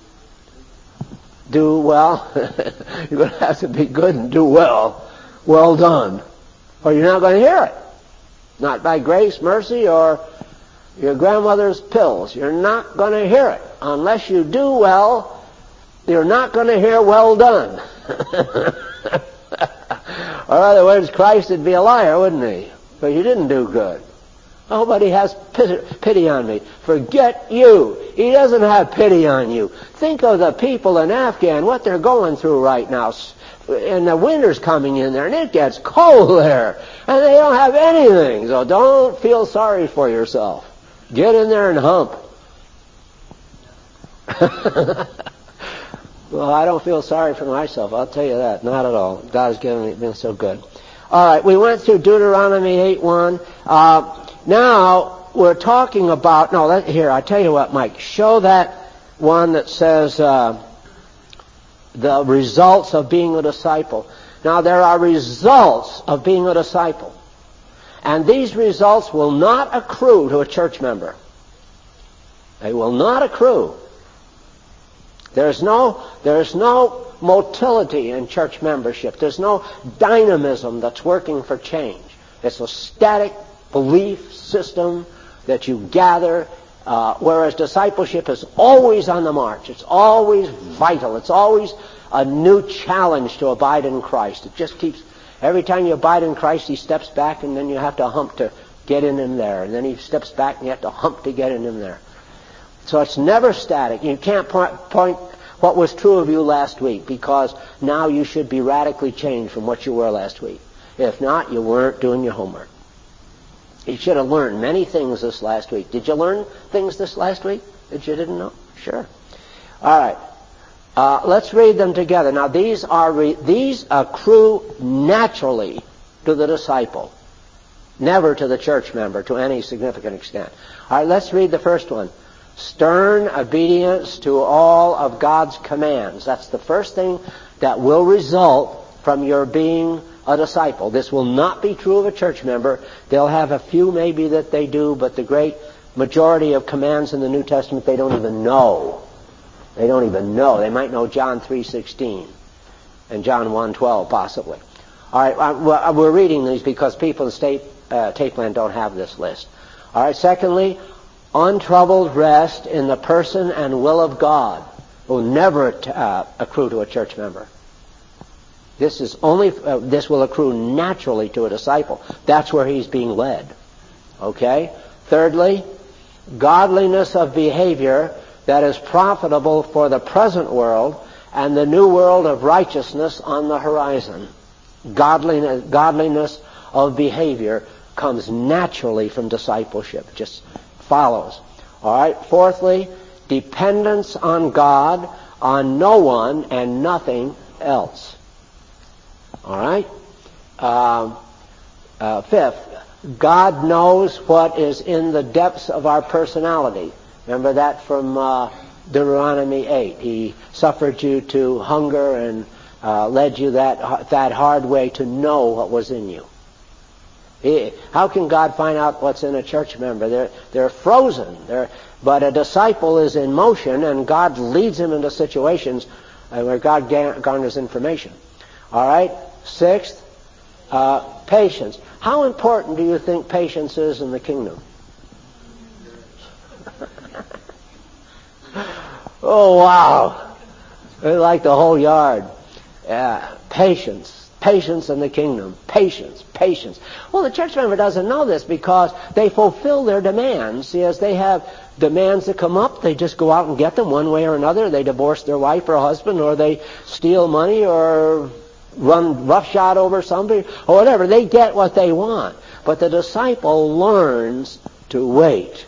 Do well. You're going to have to be good and do well. Well done. Or you're not going to hear it. Not by grace, mercy, or your grandmother's pills. You're not going to hear it. Unless you do well, you're not going to hear well done. Or in other words, Christ would be a liar, wouldn't he? But you didn't do good. Nobody has pity on me. Forget you. He doesn't have pity on you. Think of the people in Afghan, what they're going through right now. And the winter's coming in there, and it gets cold there. And they don't have anything. So don't feel sorry for yourself. Get in there and hump. Well, I don't feel sorry for myself. I'll tell you that. Not at all. God's been so good. All right, we went through Deuteronomy 8:1. Now we're talking about. Here, I tell you what, Mike. Show that one that says the results of being a disciple. Now there are results of being a disciple, and these results will not accrue to a church member. They will not accrue. There's no motility in church membership. There's no dynamism that's working for change. It's a static belief system that you gather, whereas discipleship is always on the march. It's always vital. It's always a new challenge to abide in Christ. It just keeps, every time you abide in Christ, he steps back, and then you have to hump to get in him there. And then he steps back, and you have to hump to get in him there. So it's never static. You can't point what was true of you last week, because now you should be radically changed from what you were last week. If not, you weren't doing your homework. You should have learned many things this last week. Did you learn things this last week that you didn't know? Sure. All right. Let's read them together. Now, these accrue naturally to the disciple, never to the church member to any significant extent. All right, let's read the first one. Stern obedience to all of God's commands. That's the first thing that will result from your being a disciple. This will not be true of a church member. They'll have a few maybe that they do, but the great majority of commands in the New Testament they don't even know. They don't even know. They might know John 3:16 and John 1:12 possibly. All right, we're reading these because people in tape land don't have this list. All right, secondly, untroubled rest in the person and will of God will never accrue to a church member. This will accrue naturally to a disciple. That's where he's being led. Okay? Thirdly, godliness of behavior that is profitable for the present world and the new world of righteousness on the horizon. Godliness of behavior comes naturally from discipleship. It just follows. All right. Fourthly, dependence on God, on no one and nothing else. All right. Fifth, God knows what is in the depths of our personality. Remember that from Deuteronomy 8. He suffered you to hunger and led you that hard way to know what was in you. How can God find out what's in a church member? They're frozen. But a disciple is in motion, and God leads him into situations where God garners information. All right. Sixth, patience. How important do you think patience is in the kingdom? Oh, wow. It's like the whole yard. Patience. Patience in the kingdom. Patience. Well, the church member doesn't know this because they fulfill their demands. See, as they have demands that come up, they just go out and get them one way or another. They divorce their wife or husband, or they steal money, or run roughshod over somebody, or whatever. They get what they want. But the disciple learns to wait.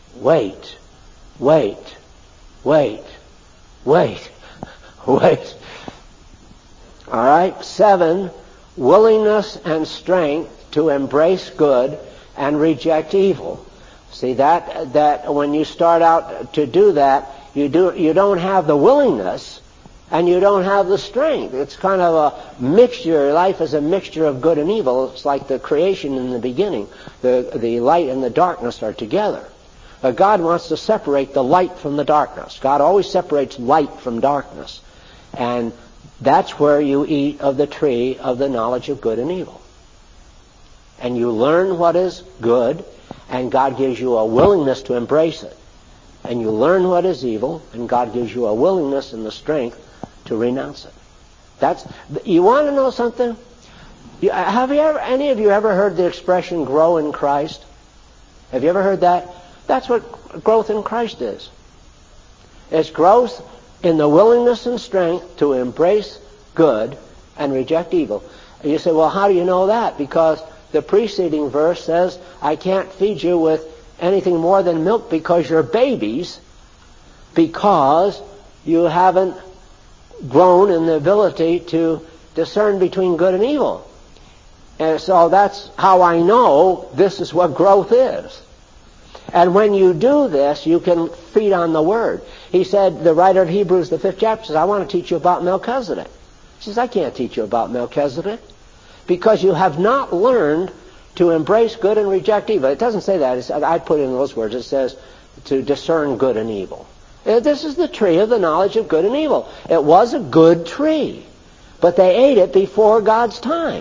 All right. 7, willingness and strength to embrace good and reject evil. See, that when you start out to do that, you don't have the willingness and you don't have the strength. It's kind of a mixture. Life is a mixture of good and evil. It's like the creation in the beginning. The light and the darkness are together. But God wants to separate the light from the darkness. God always separates light from darkness. And that's where you eat of the tree of the knowledge of good and evil. And you learn what is good, and God gives you a willingness to embrace it. And you learn what is evil, and God gives you a willingness and the strength to renounce it. You want to know something? Have any of you ever heard the expression grow in Christ? Have you ever heard that? That's what growth in Christ is. It's growth in the willingness and strength to embrace good and reject evil. And you say, well, how do you know that? Because the preceding verse says, I can't feed you with anything more than milk because you're babies, because you haven't grown in the ability to discern between good and evil. And so that's how I know this is what growth is. And when you do this, you can feed on the Word. He said, the writer of Hebrews, the 5th chapter, says, I want to teach you about Melchizedek. He says, I can't teach you about Melchizedek because you have not learned to embrace good and reject evil. It doesn't say that. I put in those words. It says to discern good and evil. This is the tree of the knowledge of good and evil. It was a good tree, but they ate it before God's time.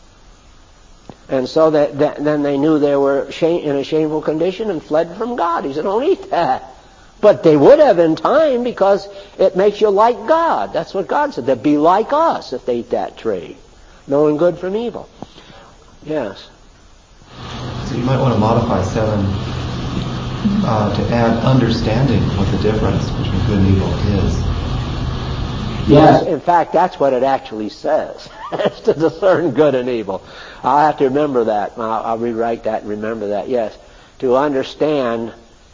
And so then they knew they were in a shameful condition and fled from God. He said, don't eat that. But they would have in time because it makes you like God. That's what God said. They'd be like us if they ate that tree, knowing good from evil. Yes. So you might want to modify 7 to add understanding what the difference between good and evil is. Yes, in fact, that's what it actually says. It's to discern good and evil. I'll have to remember that. I'll rewrite that and remember that. Yes, to understand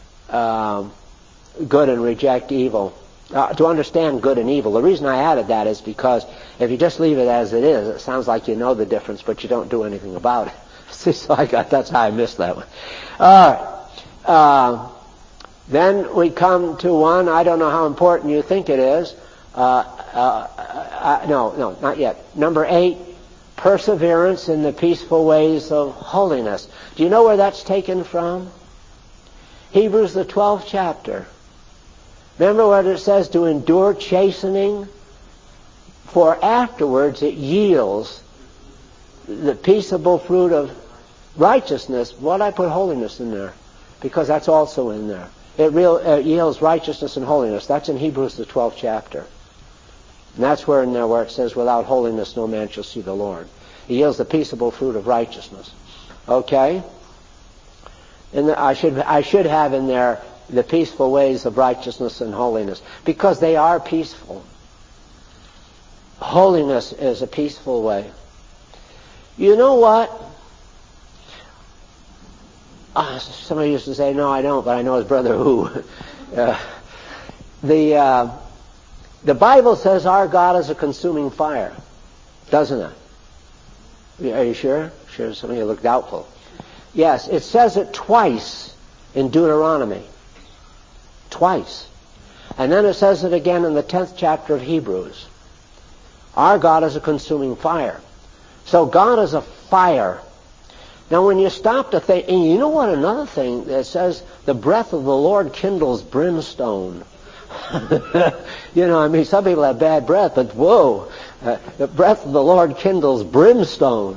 good and reject evil. To understand good and evil. The reason I added that is because if you just leave it as it is, it sounds like you know the difference, but you don't do anything about it. See, so that's how I missed that one. All right. Then we come to one, I don't know how important you think it is. No, not yet. Number 8, perseverance in the peaceful ways of holiness. Do you know where that's taken from? Hebrews, the 12th chapter. Remember what it says, to endure chastening, for afterwards it yields the peaceable fruit of righteousness. Why did I put holiness in there? Because that's also in there. It yields righteousness and holiness. That's in Hebrews, the 12th chapter. And that's where in there where it says, without holiness no man shall see the Lord. It yields the peaceable fruit of righteousness. Okay? And I should have in there the peaceful ways of righteousness and holiness, because they are peaceful. Holiness is a peaceful way. You know what? Somebody used to say, no, I don't, but I know his brother who. The Bible says our God is a consuming fire, doesn't it? Are you sure? Sure, some of you look doubtful. Yes, it says it twice in Deuteronomy. Twice. And then it says it again in the 10th chapter of Hebrews. Our God is a consuming fire. So God is a fire. Now when you stop to think, and you know what, another thing that says, the breath of the Lord kindles brimstone. You know, I mean, some people have bad breath, but whoa, the breath of the Lord kindles brimstone.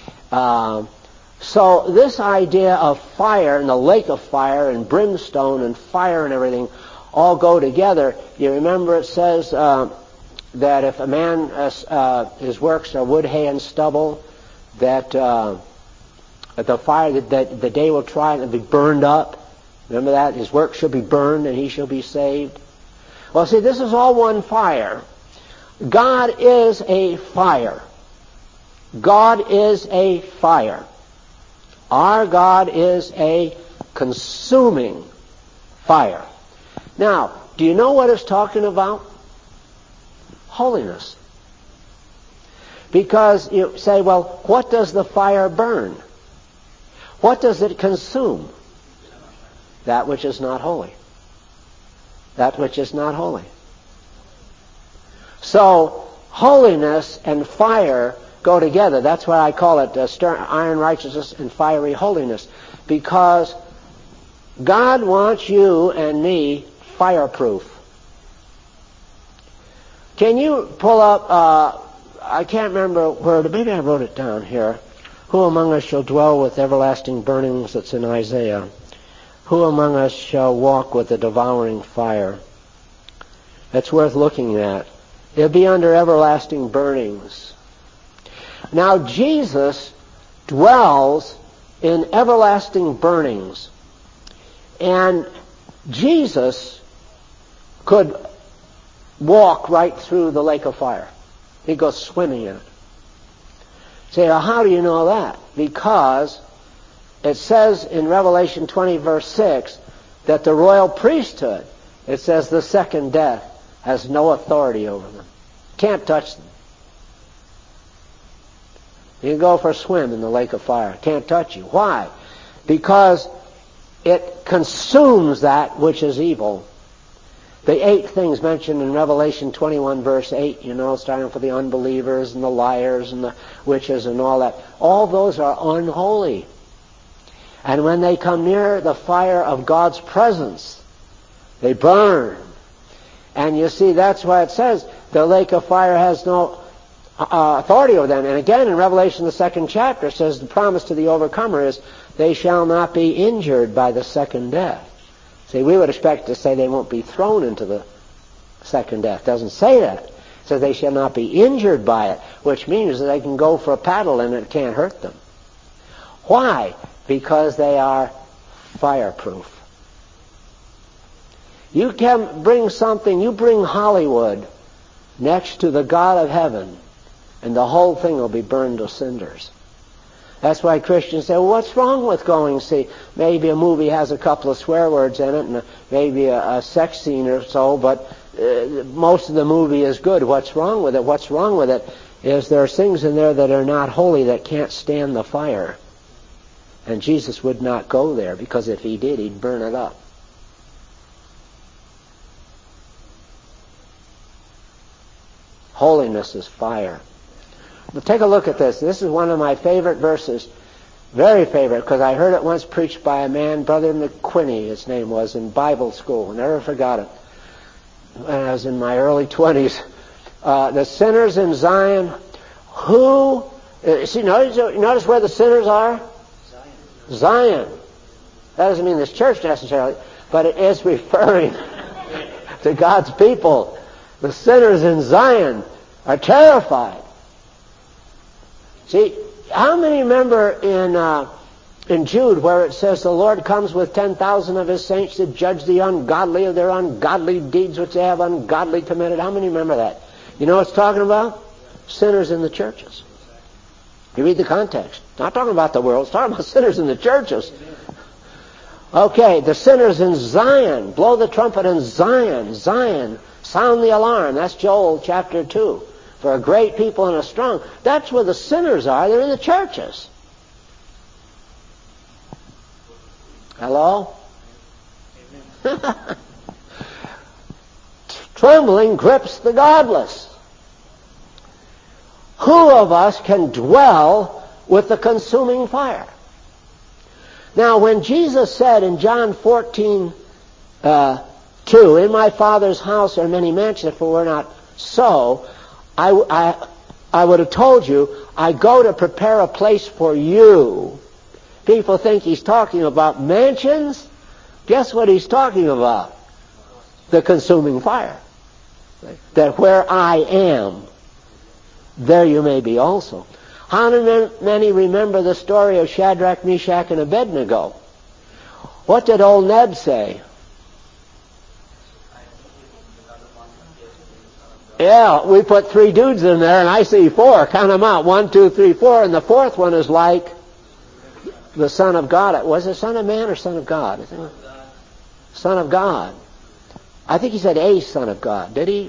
So this idea of fire and the lake of fire and brimstone and fire and everything all go together. You remember it says that if a man, his works are wood, hay, and stubble, that the fire, that the day will try and be burned up. Remember that? His work shall be burned and he shall be saved. Well, see, this is all one fire. God is a fire. God is a fire. Our God is a consuming fire. Now, do you know what it's talking about? Holiness. Because you say, well, what does the fire burn? What does it consume? That which is not holy. That which is not holy. So, holiness and fire go together. That's why I call it iron righteousness and fiery holiness. Because God wants you and me fireproof. Can you pull up, I can't remember where, maybe I wrote it down here. Who among us shall dwell with everlasting burnings? That's in Isaiah. Who among us shall walk with a devouring fire? That's worth looking at. It'll be under everlasting burnings. Now Jesus dwells in everlasting burnings. And Jesus could walk right through the lake of fire. He'd go swimming in it. Say, well, how do you know that? Because it says in Revelation 20 verse 6 that the royal priesthood, it says the second death has no authority over them. Can't touch them. You can go for a swim in the lake of fire. Can't touch you. Why? Because it consumes that which is evil. The 8 things mentioned in Revelation 21 verse 8, you know, starting for the unbelievers and the liars and the witches and all that. All those are unholy. And when they come near the fire of God's presence, they burn. And you see, that's why it says the lake of fire has no authority over them. And again, in Revelation, the 2nd chapter, it says the promise to the overcomer is they shall not be injured by the second death. See, we would expect to say they won't be thrown into the second death. It doesn't say that. It says they shall not be injured by it, which means that they can go for a paddle and it can't hurt them. Why? Because they are fireproof. You can bring something, you bring Hollywood next to the God of heaven, and the whole thing will be burned to cinders. That's why Christians say, well, what's wrong with going see? Maybe a movie has a couple of swear words in it and maybe a sex scene or so, but most of the movie is good. What's wrong with it? What's wrong with it is there are things in there that are not holy that can't stand the fire. And Jesus would not go there, because if he did, he'd burn it up. Holiness is fire. But take a look at this. This is one of my favorite verses. Very favorite, because I heard it once preached by a man, Brother McQuinney, his name was, in Bible school. Never forgot it. When I was in my early 20s. The sinners in Zion, who... see, notice where the sinners are? Zion. That doesn't mean this church necessarily, but it is referring to God's people. The sinners in Zion are terrified. See, how many remember in Jude where it says the Lord comes with 10,000 of his saints to judge the ungodly of their ungodly deeds which they have ungodly committed? How many remember that? You know what it's talking about? Sinners in the churches. You read the context. It's not talking about the world. It's talking about sinners in the churches. Okay, the sinners in Zion. Blow the trumpet in Zion. Zion. Sound the alarm. That's Joel chapter 2. For a great people and a strong. That's where the sinners are. They're in the churches. Hello? Trembling grips the godless. Who of us can dwell with the consuming fire? Now, when Jesus said in John 14, 2, in my Father's house are many mansions, if it were not so, I would have told you, I go to prepare a place for you. People think he's talking about mansions. Guess what he's talking about? The consuming fire. That where I am, there you may be also. How many remember the story of Shadrach, Meshach, and Abednego? What did old Neb say? Yeah, we put 3 dudes in there, and I see 4. Count them out. 1, 2, 3, 4. And the 4th one is like the Son of God. Was it Son of Man or Son of God? I think Son of God. I think he said a Son of God. Did he?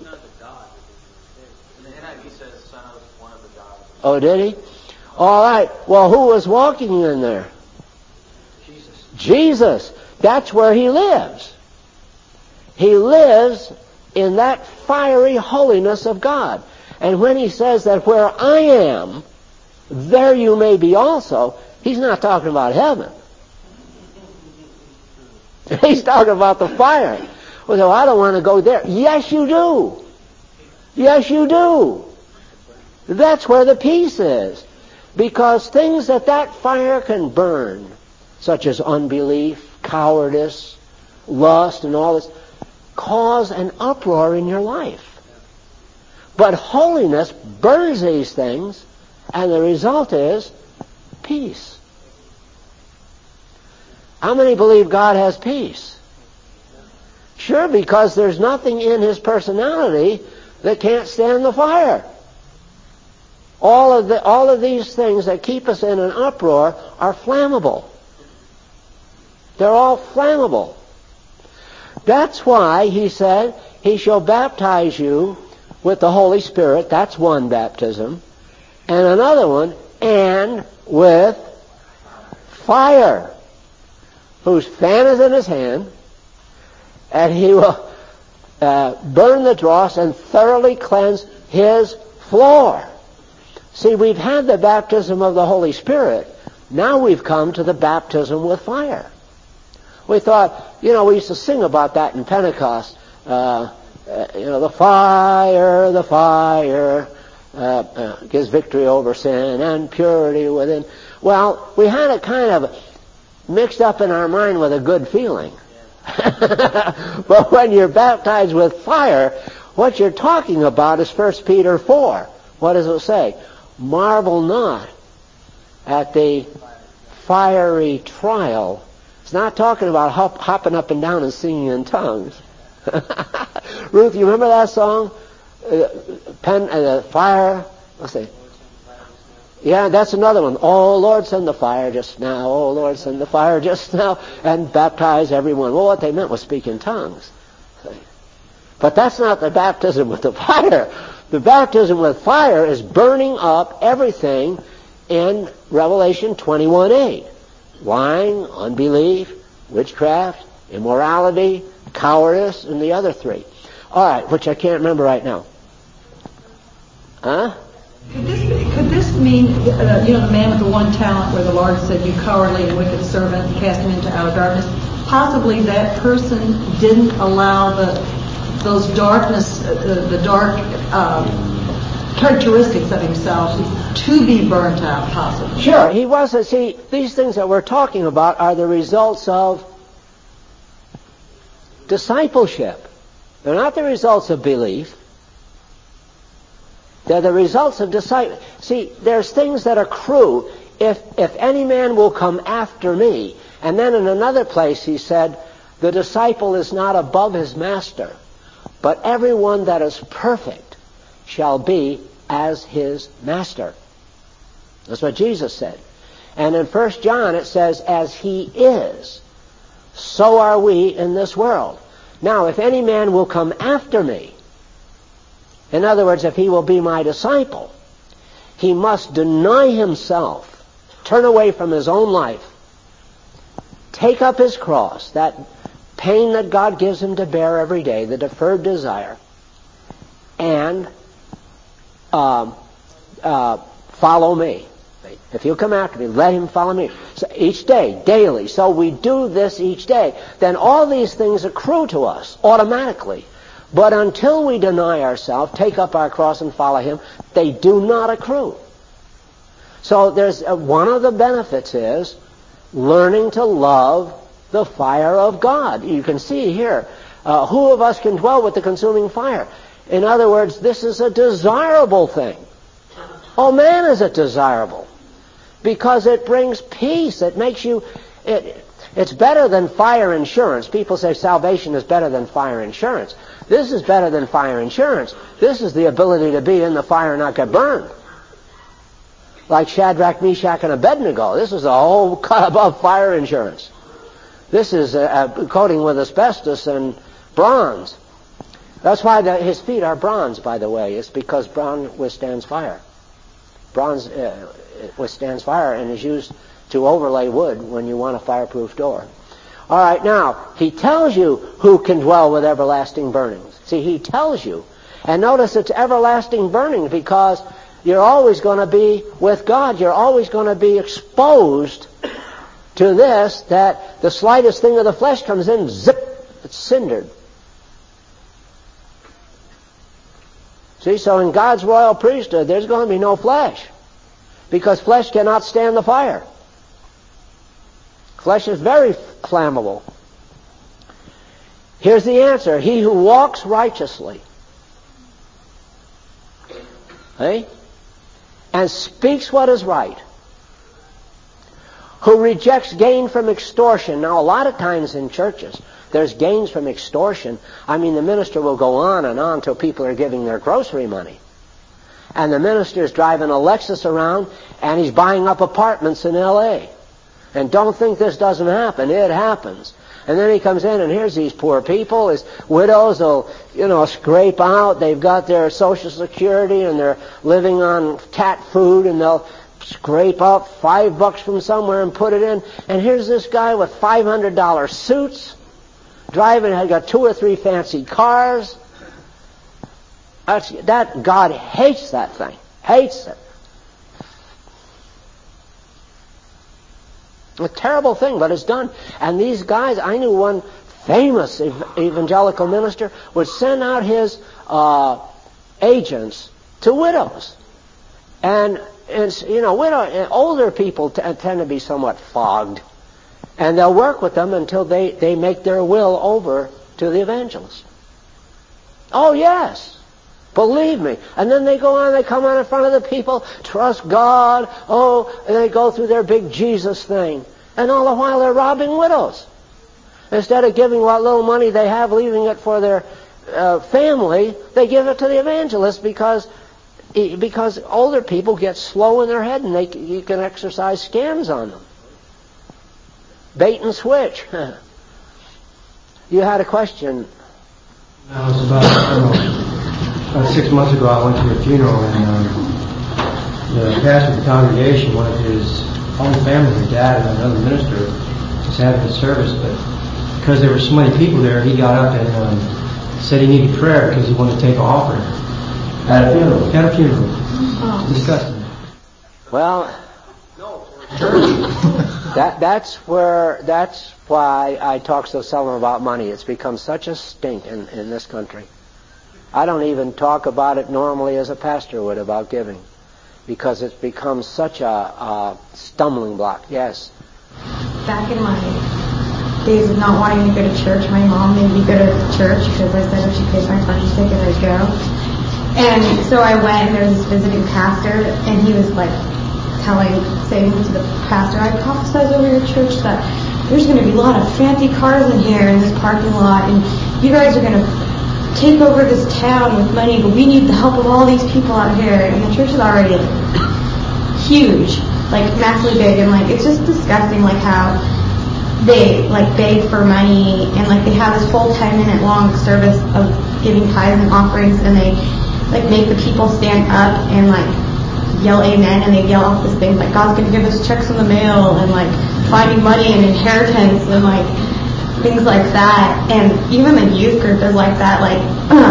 Oh, did he? All right. Well, who was walking in there? Jesus. Jesus. That's where he lives. He lives in that fiery holiness of God. And when he says that where I am, there you may be also, he's not talking about heaven. He's talking about the fire. Well, so I don't want to go there. Yes, you do. Yes, you do. That's where the peace is. Because things that fire can burn, such as unbelief, cowardice, lust, and all this, cause an uproar in your life. But holiness burns these things, and the result is peace. How many believe God has peace? Sure, because there's nothing in his personality that can't stand the fire. All of these things that keep us in an uproar are flammable. They're all flammable. That's why he said, he shall baptize you with the Holy Spirit. That's one baptism. And another one, and with fire, whose fan is in his hand, and he will burn the dross and thoroughly cleanse his floor. See, we've had the baptism of the Holy Spirit. Now we've come to the baptism with fire. We thought, we used to sing about that in Pentecost. The fire gives victory over sin and purity within. Well, we had it kind of mixed up in our mind with a good feeling. But when you're baptized with fire, what you're talking about is 1 Peter 4. What does it say? Marvel not at the fiery trial It's not talking about hopping up and down and singing in tongues. Ruth, you remember that song? Fire. Let's see. Yeah, that's another one. Oh, Lord, send the fire just now. Oh, Lord, send the fire just now. And baptize everyone. Well, what they meant was speak in tongues. But that's not the baptism with the fire. The baptism with fire is burning up everything in Revelation 21:8. Lying, unbelief, witchcraft, immorality, cowardice, and the other three. All right, which I can't remember right now. Huh? Could this mean, the man with the one talent where the Lord said, you cowardly and wicked servant, and cast him into outer darkness? Possibly that person didn't allow those darkness, the dark characteristics of himself to be burnt out, possibly. Sure, he wasn't. See, these things that we're talking about are the results of discipleship. They're not the results of belief. They're the results of disciple. See, there's things that accrue. If any man will come after me, and then in another place he said, the disciple is not above his master, but everyone that is perfect shall be as his master. That's what Jesus said. And in 1 John it says, as he is, so are we in this world. Now, if any man will come after me, in other words, if he will be my disciple, he must deny himself, turn away from his own life, take up his cross, that pain that God gives him to bear every day, the deferred desire, and follow me. If he'll come after me, let him follow me. So each day, daily. So we do this each day. Then all these things accrue to us automatically. But until we deny ourselves, take up our cross and follow him, they do not accrue. So there's one of the benefits is learning to love the fire of God. You can see here, who of us can dwell with the consuming fire? In other words, this is a desirable thing. Oh man, is it desirable. Because it brings peace. It makes you... It's better than fire insurance. People say salvation is better than fire insurance. This is better than fire insurance. This is the ability to be in the fire and not get burned. Like Shadrach, Meshach, and Abednego. This is a whole cut above fire insurance. This is a coating with asbestos and bronze. That's why his feet are bronze, by the way. It's because bronze withstands fire. Bronze withstands fire and is used to overlay wood when you want a fireproof door. All right, now, he tells you who can dwell with everlasting burnings. See, he tells you. And notice it's everlasting burnings because you're always going to be with God. You're always going to be exposed to this, that the slightest thing of the flesh comes in, zip, it's cindered. See, so in God's royal priesthood, there's going to be no flesh. Because flesh cannot stand the fire. Flesh is very flammable. Here's the answer. He who walks righteously, and speaks what is right, who rejects gain from extortion. Now, a lot of times in churches, there's gains from extortion. I mean, the minister will go on and on till people are giving their grocery money. And the minister's driving a Lexus around, and he's buying up apartments in L.A. And don't think this doesn't happen. It happens. And then he comes in, and here's these poor people. His widows will, scrape out. They've got their Social Security, and they're living on cat food, and they'll scrape up $5 from somewhere and put it in. And here's this guy with $500 suits, driving, had got 2 or 3 fancy cars. That God hates that thing. Hates it. A terrible thing, but it's done. And these guys, I knew one famous evangelical minister would send out his agents to widows. And older people tend to be somewhat fogged. And they'll work with them until they make their will over to the evangelist. Oh, yes. Believe me. And then they go on, they come on in front of the people, trust God, and they go through their big Jesus thing. And all the while they're robbing widows. Instead of giving what little money they have, leaving it for their family, they give it to the evangelist because older people get slow in their head and you can exercise scams on them. Bait and switch. You had a question. It was about 6 months ago, I went to a funeral, and the pastor of the congregation, one of his own family, her dad and another minister, was having a service, but because there were so many people there, he got up and said he needed prayer because he wanted to take an offering. At a funeral? At a funeral. Oh. It's disgusting. Well, that's why I talk so seldom about money. It's become such a stink in this country. I don't even talk about it normally as a pastor would about giving, because it's become such a stumbling block. Yes? Back in my days of not wanting to go to church, my mom made me go to church because I said if she pays my parking ticket, I'd go. And so I went, and there was this visiting pastor, and he was like saying to the pastor, I prophesied over your church that there's going to be a lot of fancy cars in here in this parking lot, and you guys are going to take over this town with money, but we need the help of all these people out here. And the church is already huge, like massively big, and like it's just disgusting, like how they like beg for money, and like they have this whole 10-minute long service of giving tithes and offerings, and they like make the people stand up and like yell amen, and they yell off this thing like God's going to give us checks in the mail, and like finding money and inheritance, and like things like that. And even the youth group is like that. Like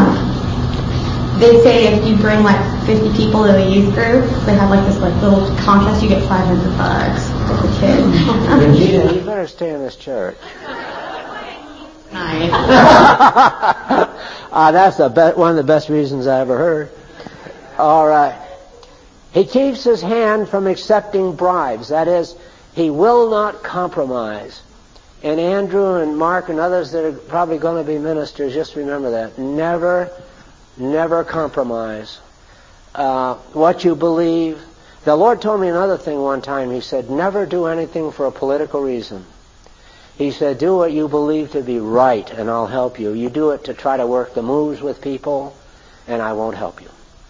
they say if you bring like 50 people to the youth group, they have like this like little contest, you get $500 as a kid. You better stay in this church. Nice. That's one of the best reasons I ever heard. All right. He keeps his hand from accepting bribes. That is, he will not compromise. And Andrew and Mark and others that are probably going to be ministers, just remember that. Never compromise. What you believe. The Lord told me another thing one time. He said, never do anything for a political reason. He said, do what you believe to be right, and I'll help you. You do it to try to work the moves with people, and I won't help you.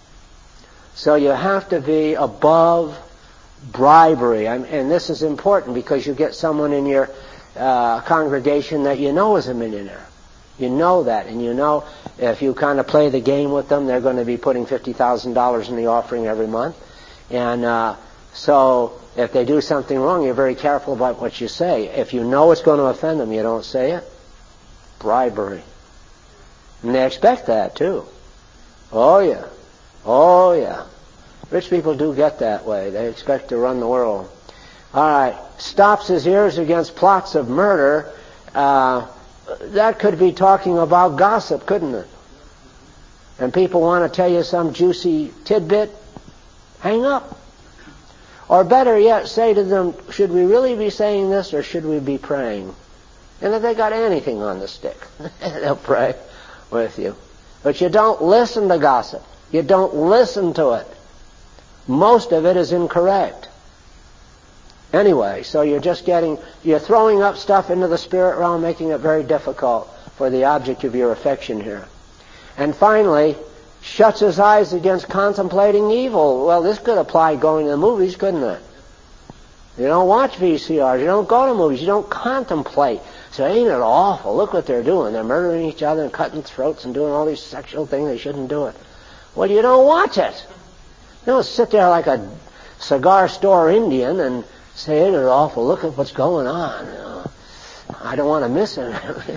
So you have to be above bribery. And this is important because you get someone in your congregation that you know is a millionaire. You know that, and you know if you kind of play the game with them, they're going to be putting $50,000 in the offering every month. And so if they do something wrong, you're very careful about what you say. If you know it's going to offend them, you don't say it. Bribery. And they expect that too. Oh yeah. Oh yeah. Rich people do get that way. They expect to run the world. All right. Stops his ears against plots of murder. That could be talking about gossip, couldn't it? And people want to tell you some juicy tidbit. Hang up. Or better yet, say to them, should we really be saying this or should we be praying? And if they got anything on the stick, they'll pray with you. But you don't listen to gossip. You don't listen to it. Most of it is incorrect. Anyway, so you're throwing up stuff into the spirit realm, making it very difficult for the object of your affection here. And finally, shuts his eyes against contemplating evil. Well, this could apply going to the movies, couldn't it? You don't watch VCRs. You don't go to movies. You don't contemplate. So ain't it awful? Look what they're doing. They're murdering each other and cutting throats and doing all these sexual things. They shouldn't do it. Well, you don't watch it. You don't sit there like a cigar store Indian and say, ain't it awful? Look at what's going on. You know, I don't want to miss it.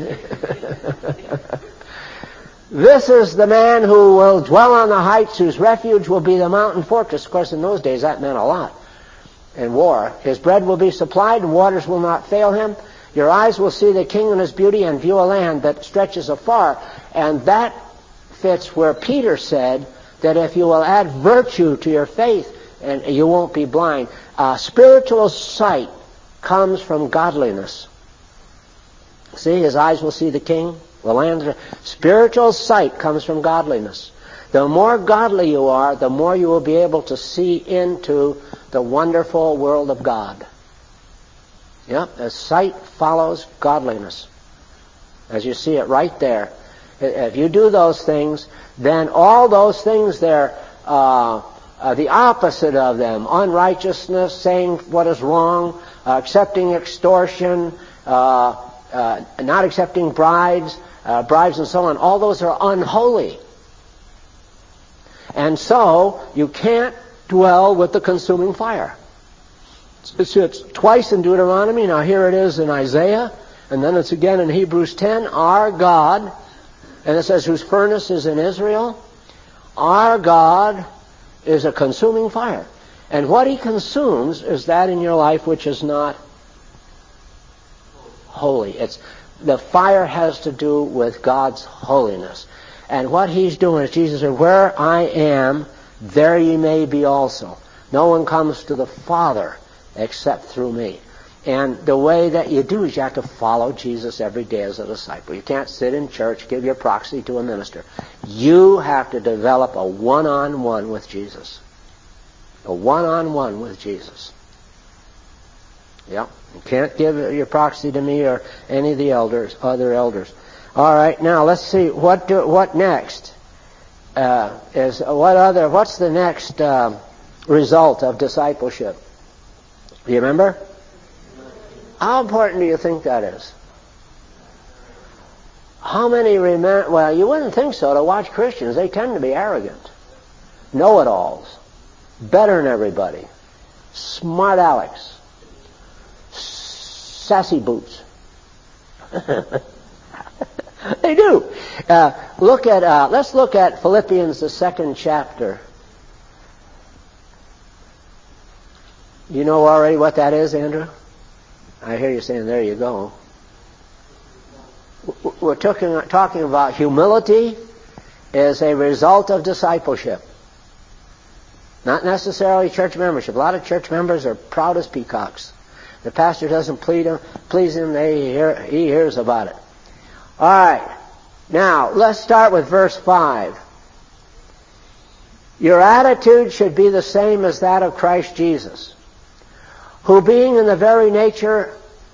This is the man who will dwell on the heights, whose refuge will be the mountain fortress. Of course, in those days, that meant a lot in war. His bread will be supplied, and waters will not fail him. Your eyes will see the king in his beauty and view a land that stretches afar. And that fits where Peter said that if you will add virtue to your faith, and you won't be blind. Spiritual sight comes from godliness. See, his eyes will see the king. The land. Spiritual sight comes from godliness. The more godly you are, the more you will be able to see into the wonderful world of God. Yep, as sight follows godliness. as you see it right there. If you do those things, then all those things there, the opposite of them, unrighteousness, saying what is wrong, accepting extortion, not accepting bribes and so on, all those are unholy. And so, you can't dwell with the consuming fire. It's twice in Deuteronomy, now here it is in Isaiah, and then it's again in Hebrews 10, our God, and it says whose furnace is in Israel, our God is a consuming fire. And what He consumes is that in your life which is not holy. The fire has to do with God's holiness. And what He's doing is, Jesus said, where I am, there ye may be also. No one comes to the Father except through me. And the way that you do is you have to follow Jesus every day as a disciple. You can't sit in church, give your proxy to a minister. You have to develop a one-on-one with Jesus. A one-on-one with Jesus. Yep. You can't give your proxy to me or any of the other elders. All right, now let's see what next. What's the next result of discipleship? Do you remember? How important do you think that is? How many remember? Well, you wouldn't think so to watch Christians. They tend to be arrogant, know-it-alls, better than everybody, smart Alex, sassy boots. They do. Let's look at Philippians, the 2nd chapter. You know already what that is, Andrew? I hear you saying, there you go. We're talking about humility as a result of discipleship. Not necessarily church membership. A lot of church members are proud as peacocks. The pastor doesn't please him, he hears about it. All right. Now, let's start with verse 5. Your attitude should be the same as that of Christ Jesus, who being in very nature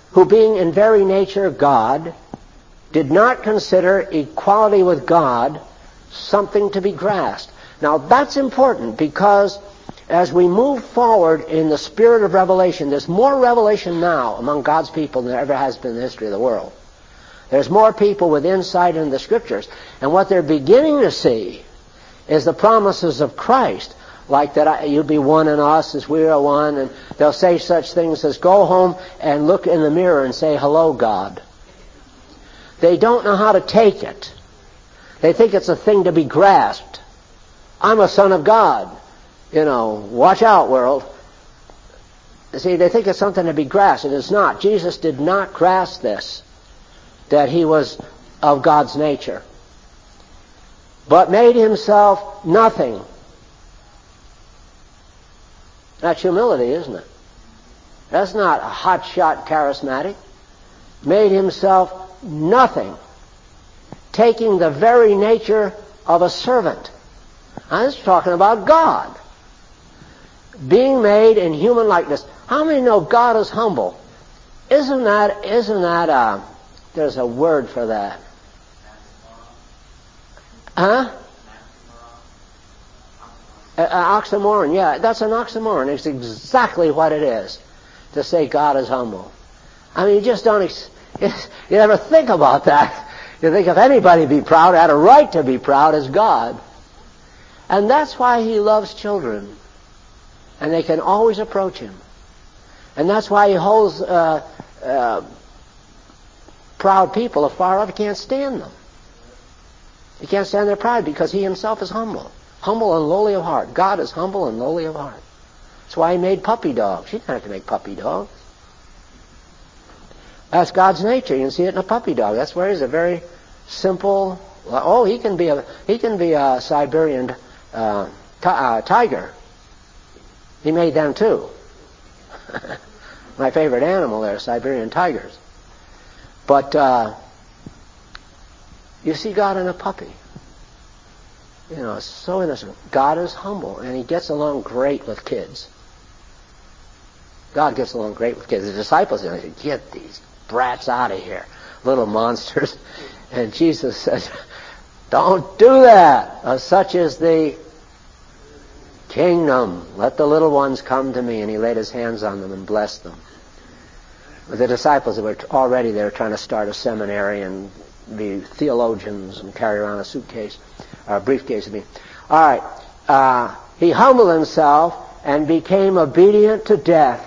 God, did not consider equality with God something to be grasped. Now that's important, because as we move forward in the spirit of revelation, there's more revelation now among God's people than there ever has been in the history of the world. There's more people with insight in the Scriptures. And what they're beginning to see is the promises of Christ, like that you'll be one in us as we are one, and they'll say such things as, go home and look in the mirror and say, hello, God. They don't know how to take it. They think it's a thing to be grasped. I'm a son of God. Watch out, world. See, they think it's something to be grasped. It is not. Jesus did not grasp this, that He was of God's nature, but made Himself nothing. That's humility, isn't it? That's not a hotshot charismatic. Made Himself nothing, taking the very nature of a servant. Now, this is talking about God. Being made in human likeness. How many know God is humble? Isn't that there's a word for that. Huh? Oxymoron, yeah, that's an oxymoron. It's exactly what it is to say God is humble. I mean, you just don't, you never think about that. You think if anybody be proud, had a right to be proud as God. And that's why He loves children. And they can always approach Him. And that's why He holds proud people afar off. He can't stand them. He can't stand their pride because He Himself is humble. Humble and lowly of heart. God is humble and lowly of heart. That's why He made puppy dogs. He didn't have to make puppy dogs. That's God's nature. You can see it in a puppy dog. That's where He's a very simple. He can be a Siberian tiger. He made them too. My favorite animal there, Siberian tigers. But you see God in a puppy. It's so innocent. God is humble, and He gets along great with kids. God gets along great with kids. The disciples, they said, get these brats out of here, little monsters. And Jesus says, don't do that. Such is the kingdom. Let the little ones come to me. And he laid his hands on them and blessed them. The disciples were already there trying to start a seminary and be theologians and carry around a suitcase, or a briefcase. All right. He humbled himself and became obedient to death.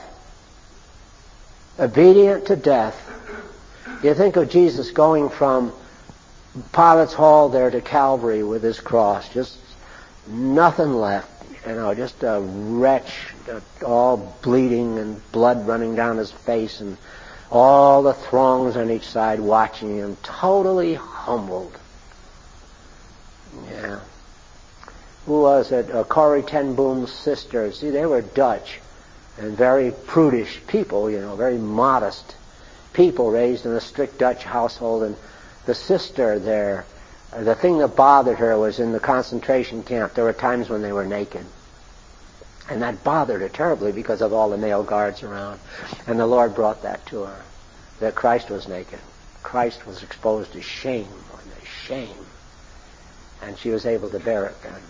Obedient to death. You think of Jesus going from Pilate's Hall there to Calvary with his cross, just nothing left, just a wretch, all bleeding and blood running down his face, and all the throngs on each side watching him, totally humbled. Yeah. Who was it? Corrie ten Boom's sister. See, they were Dutch and very prudish people, very modest people raised in a strict Dutch household. And the sister there, the thing that bothered her was in the concentration camp, there were times when they were naked. And that bothered her terribly because of all the male guards around. And the Lord brought that to her, that Christ was naked. Christ was exposed to shame, shame. And she was able to bear it then.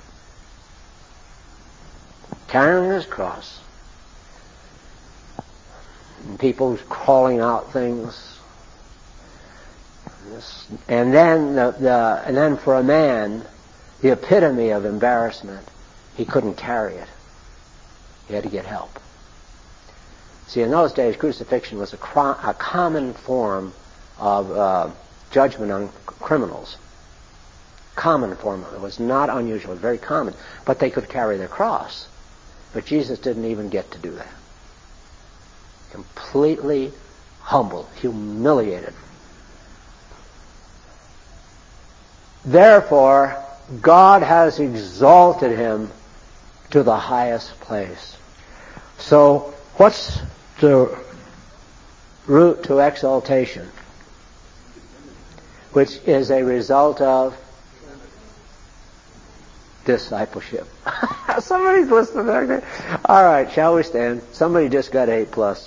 Carrying his cross. And people calling out things. And then for a man, the epitome of embarrassment, he couldn't carry it. He had to get help. See, in those days, crucifixion was a common form of judgment on criminals. Common form. It was not unusual. It was very common. But they could carry their cross. But Jesus didn't even get to do that. Completely humble, humiliated. Therefore, God has exalted him to the highest place. So, what's the route to exaltation? Which is a result of discipleship. Somebody's listening there. All right, shall we stand? Somebody just got 8+.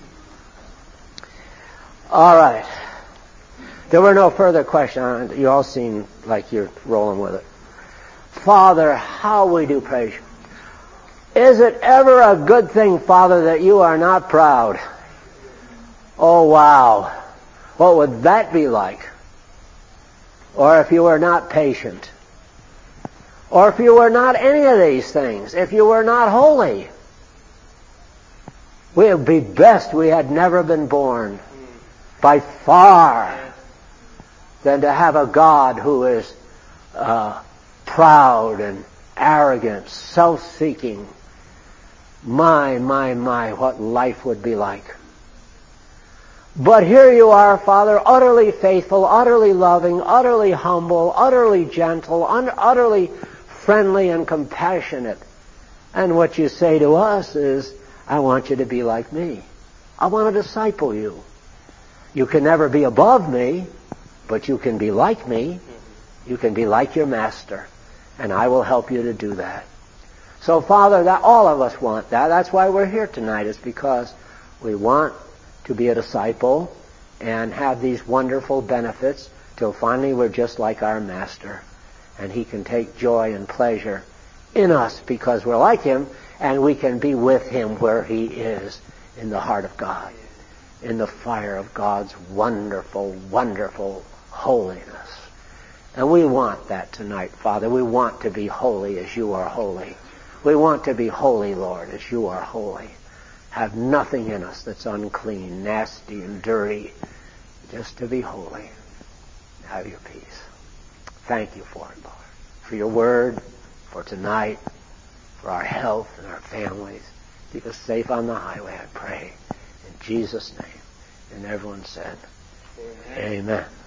All right. There were no further questions. You all seem like you're rolling with it. Father, how we do praise you. Is it ever a good thing, Father, that you are not proud? Oh, wow. What would that be like? Or if you were not patient? Or if you were not any of these things? If you were not holy? We would be best we had never been born. By far. Than to have a God who is proud and arrogant, self-seeking. My, what life would be like. But here you are, Father, utterly faithful, utterly loving, utterly humble, utterly gentle, utterly friendly and compassionate. And what you say to us is, I want you to be like me. I want to disciple you. You can never be above me, but you can be like me. You can be like your master. And I will help you to do that. So, Father, that all of us want that. That's why we're here tonight, is because we want to be a disciple and have these wonderful benefits till finally we're just like our master. And he can take joy and pleasure in us because we're like him, and we can be with him where he is, in the heart of God, in the fire of God's wonderful, wonderful holiness. And we want that tonight, Father. We want to be holy as you are holy. We want to be holy, Lord, as you are holy. Have nothing in us that's unclean, nasty, and dirty. Just to be holy. Have your peace. Thank you for it, Lord. For your word, for tonight, for our health and our families. Keep us safe on the highway, I pray. In Jesus' name. And everyone said, Amen.